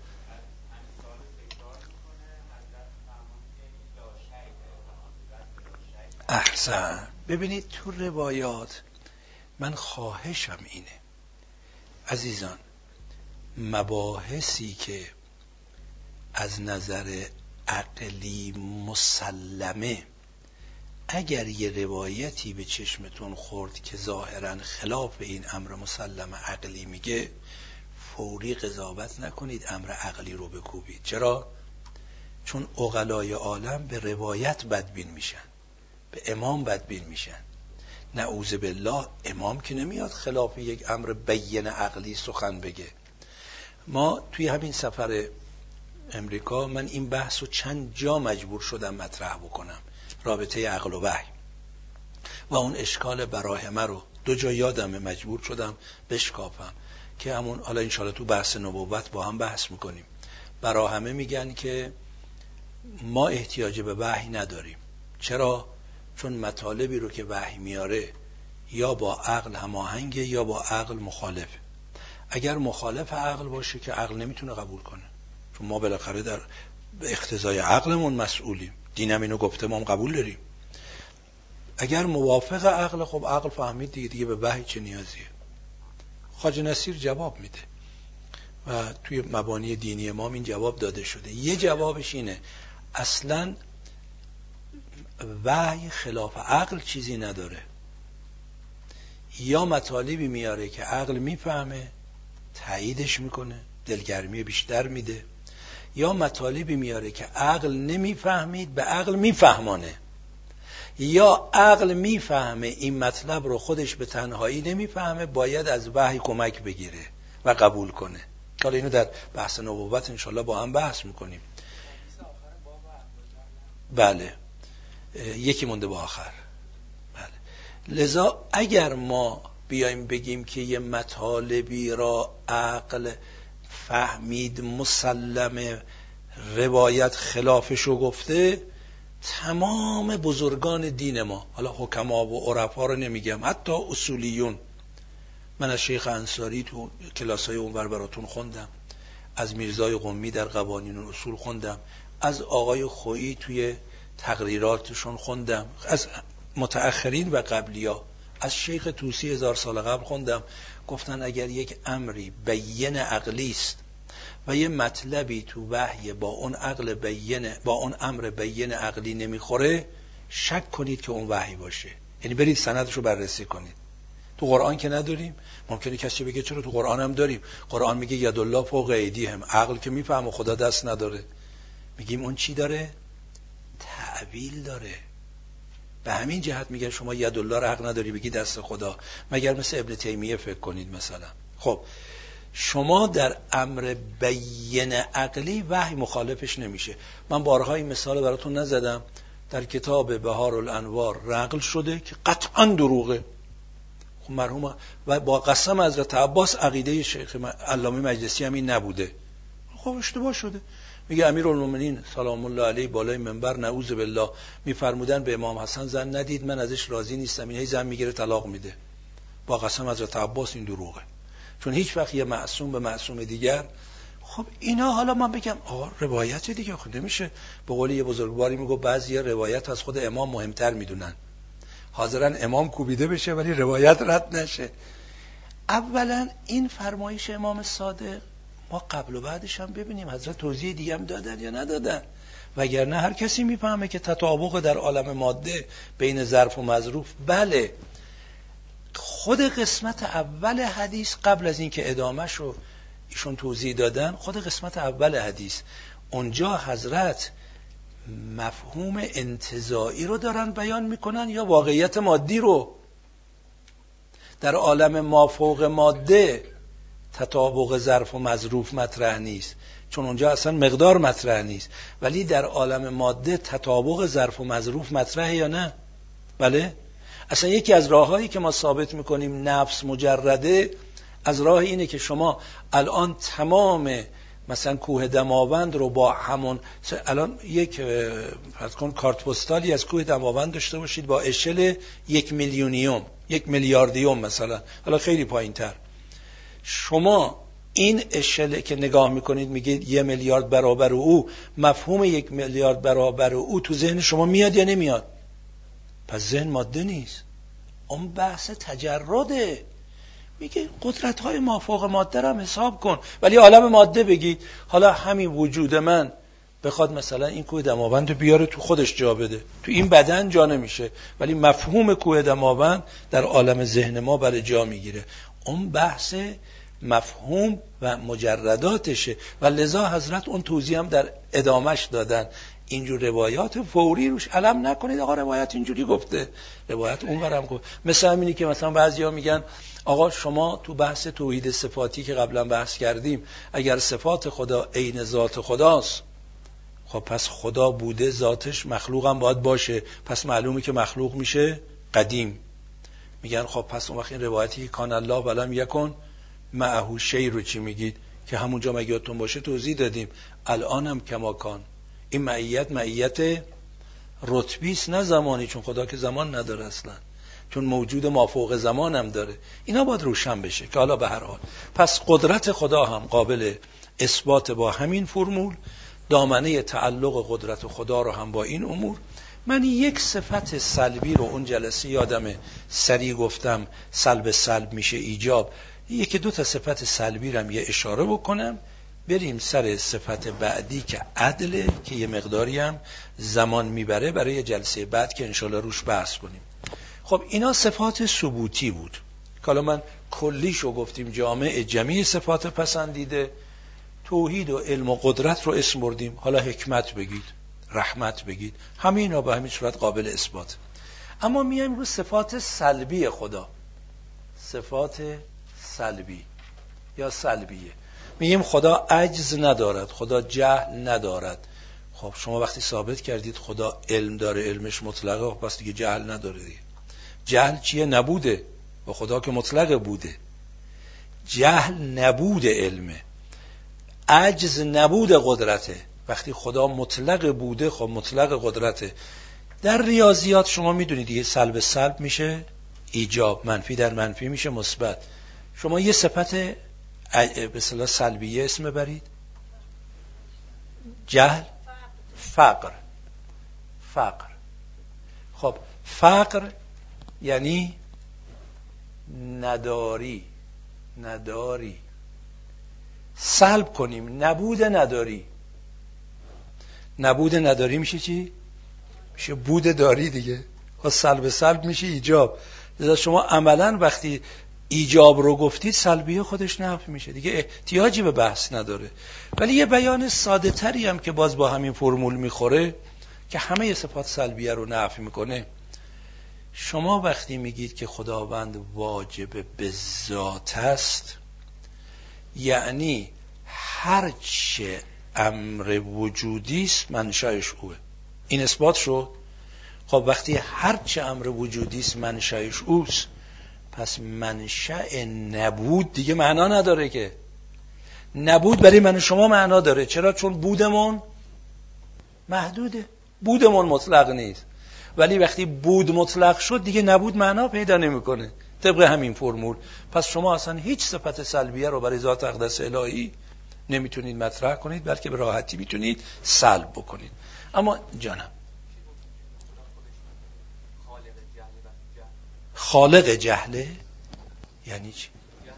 احسن. ببینید تو روایات من خواهشم اینه عزیزان، مباحثی که از نظر عقلی مسلمه، اگر یه روایتی به چشمتون خورد که ظاهراً خلاف این امر مسلم عقلی میگه، فوری قضاوت نکنید، امر عقلی رو بکوبید. چرا؟ چون عقلای عالم به روایت بدبین میشن، به امام بدبین میشن. نعوذ بالله امام که نمیاد خلاف یک امر بیان عقلی سخن بگه. ما توی همین سفر امریکا من این بحث رو چند جا مجبور شدم مطرح بکنم، رابطه عقل و وحی، و اون اشکال براهمه رو دو جا یادمه مجبور شدم بشکافم که همون حالا انشاءالله تو بحث نبوت با هم بحث میکنیم. براهمه میگن که ما احتیاج به وحی نداریم. چرا؟ چون مطالبی رو که وحی میاره یا با عقل هماهنگه یا با عقل مخالفه. اگر مخالف عقل باشه که عقل نمیتونه قبول کنه، چون ما بالاخره در اقتضای عقلمون مسئولیم. دینم اینو گفته، ما هم قبول داریم. اگر موافق عقل، خب عقل فهمید دیگه دیگه به وحی چه نیازیه. خواجه نصیر جواب میده و توی مبانی دینی ما این جواب داده شده. یه جوابش اینه اصلا وحی خلاف عقل چیزی نداره، یا مطالبی میاره که عقل میفهمه تاییدش میکنه دلگرمی بیشتر میده، یا مطالبی میاره که عقل نمیفهمید به عقل میفهمانه، یا عقل میفهمه این مطلب رو خودش به تنهایی نمیفهمه، باید از وحی کمک بگیره و قبول کنه. حالا اینو در بحث نبوت انشالله با هم بحث میکنیم. بله یکی مونده با آخر. بله. لذا اگر ما بیایم بگیم که یه مطالبی را عقل فهمید مسلمه روایت خلافشو گفته، تمام بزرگان دین ما، حالا حکما و عرفا رو نمیگم، حتی اصولیون، من از شیخ انصاری تو کلاسای اونور براتون خوندم، از میرزای قمی در قوانین اصول خوندم، از آقای خویی توی تقریراتشون خوندم، از متأخرین و قبلیا، از شیخ طوسی هزار سال قبل خوندم. گفتن اگر یک امری بیین عقلی است و یه مطلبی تو وحی با اون عقل بیین با اون امر بیین عقلی نمیخوره، شک کنید که اون وحی باشه، یعنی برید سندش رو بررسی کنید. تو قرآن که نداریم، ممکنه کسی بگه چرا تو قرآن هم داریم، قرآن میگه یدالله فوق ایدیهم، عقل که میفهمه خدا دست نداره. میگیم اون چی داره؟ تعویل داره. به همین جهت میگن شما یدالله رو حق نداری بگی دست خدا، مگر مثل ابن تیمیه فکر کنید مثلا. خب شما در امر بیین عقلی وحی مخالفش نمیشه. من بارها این مثال براتون نزدم، در کتاب بهار الانوار نقل شده که قطعا دروغه. خب مرحوم و با قسم حضرت عباس عقیده شیخ علامه مجلسی هم این نبوده. خب اشتباه شده. میگه امیرالمومنین سلام الله علیه بالای منبر نعوذ بالله میفرمودن به امام حسن زن ندید، من ازش راضی نیستم، این هی زن میگیره طلاق میده. با قسم حضرت عباس این دروغه، چون هیچ وقت یه معصوم به معصوم دیگر. خب اینا حالا من بگم آقا روایت دیگه خود نمیشه. به قول یه بزرگواری میگه بعضی روایت از خود امام مهمتر میدونن، حاضرن امام کوبیده بشه ولی روایت رد نشه. اولا این فرمایش امام صادق ما قبل و بعدش هم ببینیم حضرت توضیح دیگه هم دادن یا ندادن، وگرنه هر کسی میفهمه که تطابق در عالم ماده بین ظرف و مظروف. بله خود قسمت اول حدیث قبل از اینکه ادامهش رو ایشون توضیح دادن، خود قسمت اول حدیث اونجا حضرت مفهوم انتزاعی رو دارن بیان میکنن یا واقعیت مادی رو؟ در عالم مافوق ماده تطابق ظرف و مظروف مطرح نیست، چون اونجا اصلا مقدار مطرح نیست، ولی در عالم ماده تطابق ظرف و مظروف مطرحه یا نه؟ بله. اصلا یکی از راههایی که ما ثابت میکنیم نفس مجرده، از راه اینه که شما الان تمام مثلا کوه دماوند رو با همون، الان یک فرض کن کارت پستالی از کوه دماوند داشته باشید با اشل یک میلیونیوم، یک میلیاردیوم مثلا، حالا خیلی پایین تر، شما این اشل که نگاه میکنید میگید یه میلیارد برابر او، مفهوم یک میلیارد برابر او تو ذهن شما میاد یا نمیاد؟ پس ذهن ماده نیست، اون بحث تجرده. میگه قدرت های مافوق ماده رو هم حساب کن، ولی عالم ماده بگید حالا همین وجود من بخواد مثلا این کوه دماوند رو بیاره تو خودش جا بده، تو این بدن جا نمیشه، ولی مفهوم کوه دماوند در عالم ذهن ما برای جا میگیره. اون بحث مفهوم و مجرداتشه و لذا حضرت اون توضیح هم در ادامش دادن. اینجور روایات فوری روش علم نکنید آقا روایت اینجوری گفته، روایت اونورم گفت. مثل همینی که مثلا بعضیا میگن آقا شما تو بحث توحید صفاتی که قبلا بحث کردیم، اگر صفات خدا عین ذات خداست، خب پس خدا بوده ذاتش مخلوق هم باید باشه، پس معلومه که مخلوق میشه قدیم. میگن خب پس اون وقت این روایتی که کان الله ولم یکن معه شیء رو چی میگید؟ که همونجا مگه یادتون باشه توضیح دادیم الان هم کما کان. این معیت معیت رتبی است نه زمانی، چون خدا که زمان نداره اصلا، چون موجود مافوق زمان هم داره. اینا باید روشن بشه که حالا به هر حال پس قدرت خدا هم قابل اثبات با همین فرمول، دامنه تعلق قدرت خدا رو هم با این امور. من یک صفت سلبی رو اون جلسه یادمه سریع گفتم سلب سلب میشه ایجاب، یکی دو تا صفت سلبی رو هم یه اشاره بکنم، بریم سر صفت بعدی که عدله که یه مقداری هم زمان میبره برای جلسه بعد که انشالله روش بحث کنیم. خب اینا صفات ثبوتی بود که حالا من کلیشو گفتیم، جامع جمعی صفات پسندیده، توحید و علم و قدرت رو اسم بردیم، حالا حکمت بگید، رحمت بگید، همه اینا به همین صورت قابل اثبات. اما میایم رو صفات سلبی خدا، صفات سلبی یا سلبیه. میگیم خدا عجز ندارد، خدا جهل ندارد. خب شما وقتی ثابت کردید خدا علم داره، علمش مطلقه، خب پس دیگه جهل نداره دیگه. جهل چیه؟ نبوده. و خدا که مطلق بوده. جهل نبود علمه، عجز نبود قدرته. وقتی خدا مطلق بوده خب مطلق قدرته. در ریاضیات شما میدونید دیگه سلب سلب میشه ایجاب، منفی در منفی میشه مثبت. شما یه صفت به اصطلاح سلبیه اسم ببرید، جهل، فقر. فقر خب فقر یعنی نداری، نداری. سلب کنیم نبود نداری، نبود نداری میشه چی؟ میشه بود داری دیگه. خب سلب سلب میشه ایجاب. لذا شما عملا وقتی ایجاب رو گفتید سلبیه خودش نفی میشه دیگه، احتیاجی به بحث نداره. ولی یه بیان ساده تری هم که باز با همین فرمول میخوره که همه صفات سلبیه رو نفی میکنه. شما وقتی میگید که خداوند واجب به ذات است، یعنی هر چه امر وجودی است منشأش اوه. این اثبات شد. خب وقتی هر چه امر وجودی است منشأش اوست، پس منشأ نبود دیگه معنا نداره که. نبود برای من و شما معنا داره. چرا؟ چون بودمون محدوده، بودمون مطلق نیست. ولی وقتی بود مطلق شد دیگه نبود معنا پیدا نمیکنه طبق همین فرمول. پس شما اصلا هیچ صفت سلبیه رو برای ذات اقدس الهی نمیتونید مطرح کنید، بلکه به راحتی میتونید سلب بکنید. اما جانم خالق جهله یعنی چی؟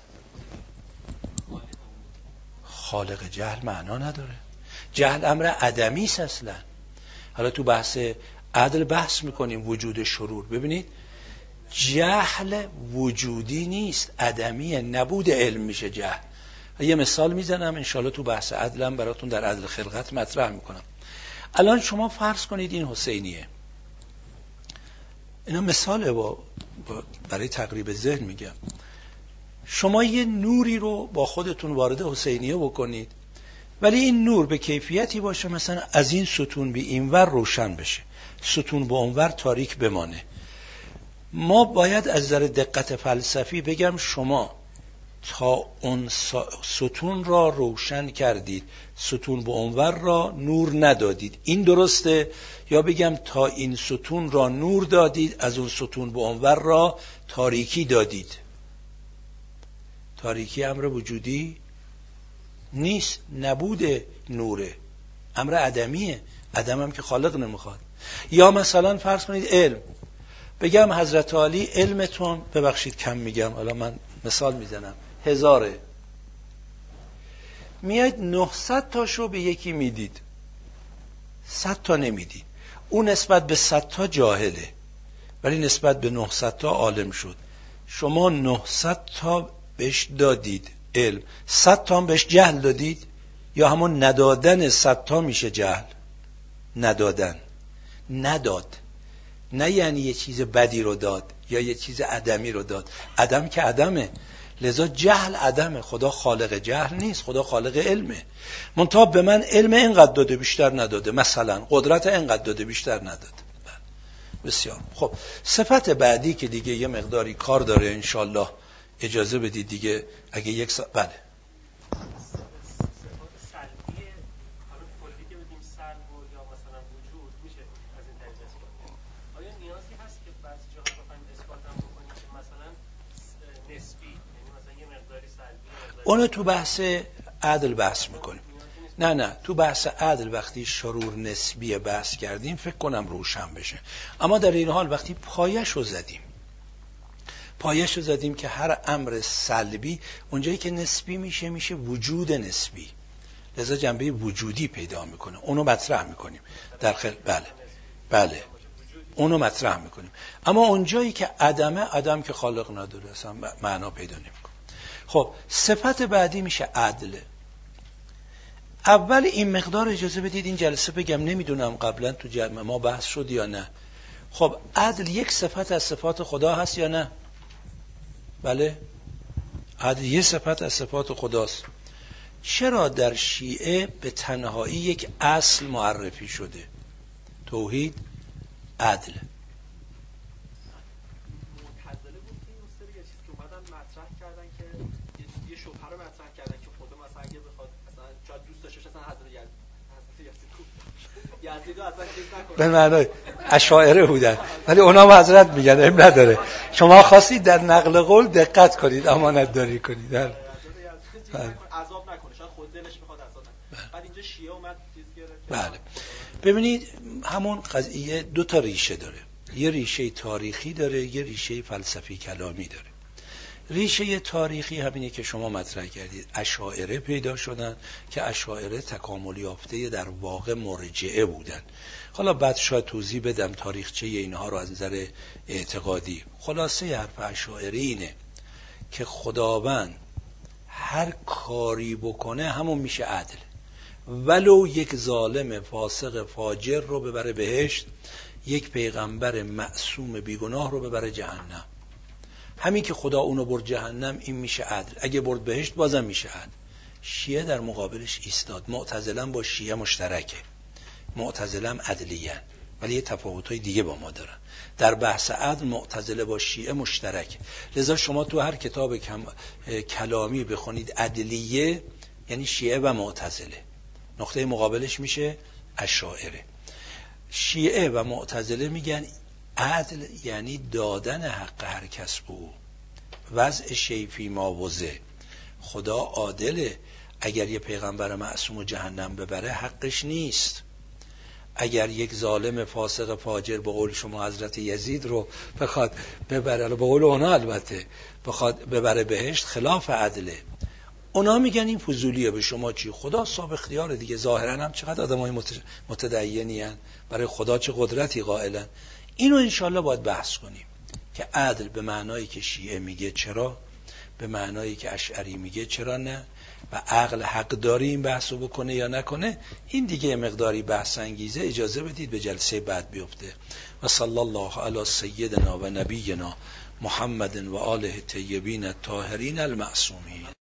خالق جهل معنا نداره. جهل امر عدمی است اصلا. حالا تو بحث عدل بحث میکنیم وجود شرور. ببینید جهل وجودی نیست، عدمیه، نبود علم میشه جهل. یه مثال میزنم انشالله تو بحث عدلم براتون در عدل خلقت مطرح میکنم. الان شما فرض کنید این حسینیه، اینا مثاله با برای تقریب ذهن میگم. شما یه نوری رو با خودتون وارد حسینیه بکنید، ولی این نور به کیفیتی باشه مثلا از این ستون به اینور روشن بشه، ستون به اونور تاریک بمانه. ما باید از نظر دقت فلسفی بگم شما تا اون ستون را روشن کردید، ستون به اونور را نور ندادید. این درسته؟ یا بگم تا این ستون را نور دادید، از اون ستون به اونور را تاریکی دادید. تاریکی امر وجودی نیست، نبود نوره، امر عدمیه. عدم هم که خالق نمیخواد. یا مثلا فرض کنید علم، بگم حضرت علی علمتون، ببخشید کم میگم، حالا من مثال میزنم، هزاره، میاید نهصد تاشو به یکی میدید، صد تا نمیدید. اون نسبت به صد تا جاهله ولی نسبت به نهصد تا عالم شد. شما نهصد تا بهش دادید علم، صد تا هم بهش جهل دادید. یا همون ندادن صد تا میشه جهل. ندادن، نداد، نه یعنی یه چیز بدی رو داد یا یه چیز عدمی رو داد. عدم که عدمه، لذا جهل عدمه. خدا خالق جهل نیست، خدا خالق علمه. منتها به من علم اینقدر داده بیشتر نداده، مثلا قدرت اینقدر داده بیشتر نداده. بسیار خب. صفت بعدی که دیگه یه مقداری کار داره انشالله، اجازه بدید دیگه اگه یک سا... بله اونو تو بحث عدل بحث میکنیم. نه نه تو بحث عدل وقتی شرور نسبی بحث کردیم فکر کنم روشن بشه. اما در این حال وقتی پایش رو زدیم پایش رو زدیم که هر امر سلبی اونجایی که نسبی میشه میشه وجود نسبی، لذا جنبه وجودی پیدا میکنه، اونو مطرح میکنیم در خل... بله بله اونو مطرح میکنیم. اما اونجایی که عدمه، عدم که خالق نداره اصلا معنا پیدا نمیکنه. خب صفت بعدی میشه عدل. اول این مقدار اجازه بدید این جلسه بگم، نمیدونم قبلا تو جمع ما بحث شد یا نه. خب عدل یک صفت از صفات خدا هست یا نه؟ بله، عدل یک صفت از صفات خداست. چرا در شیعه به تنهایی یک اصل معرفی شده؟ توحید، عدل. معتزله بود که این سری یه چیزی که اومدن مطرح کردن که یه شبهه رو مطرح کردن که خدا مثلا اگه بخواد مثلا شاید دوست داشته باشه مثلا حضرت یزید یزید رو اصلا چیز نکنه. به معنی اشاعره بودن ولی اونا حضرت میگن ام نداره. شما خواستید در نقل قول دقت کنید، امانت داری کنید. در عذاب نکنه، شاید خود دلش میخواد عذاب نکنه. بعد اینجا شیعه اومد چیز گرفت. بله ببینید همون قضیه دو تا ریشه داره، یه ریشه تاریخی داره، یه ریشه فلسفی کلامی داره. ریشه تاریخی همینه که شما مطرح کردید، اشاعره پیدا شدن که اشاعره تکامل یافته در واقع مرجعه بودن. حالا بعد شاید توضیح بدم تاریخچه اینها رو از نظر اعتقادی. خلاصه حرف اشاعره اینه که خداوند هر کاری بکنه همون میشه عدل، ولو یک ظالم فاسق فاجر رو ببره بهشت، یک پیغمبر معصوم بیگناه رو ببره جهنم. همین که خدا اونو برد جهنم این میشه عدل، اگه برد بهشت بازم میشه عدل. شیعه در مقابلش ایستاد. معتزله با شیعه مشترکه، معتزله هم عدلیه ولی یه تفاوت‌های دیگه با ما دارن. در بحث عدل معتزله با شیعه مشترک. لذا شما تو هر کتاب کم... کلامی بخونید عدلیه یعنی شیعه و معتزله، نقطه مقابلش میشه اشاعره. شیعه و معتزله میگن عدل یعنی دادن حق هر کس به او، وضع شیء فی ما وضع. خدا عادله، اگر یه پیغمبر معصوم و جهنم ببره حقش نیست. اگر یک ظالم فاسق فاجر به قول شما حضرت یزید رو بخواد ببره، به قول اونا البته بخواد ببره بهشت، خلاف عدله. اونا میگن این فضولیه، به شما چی؟ خدا صاحب اختیاره دیگه. ظاهرا هم چقدر آدمای متدینی ان، برای خدا چه قدرتی قائلن. اینو انشالله باید بحث کنیم که عدل به معنایی که شیعه میگه چرا، به معنایی که اشعری میگه چرا نه، و عقل حق داری این بحثو بکنه یا نکنه. این دیگه مقداری بحث انگیزه، اجازه بدید به جلسه بعد بیفته. و صلی الله علی سیدنا و نبینا محمد و آله الطیبین الطاهرین المعصومین.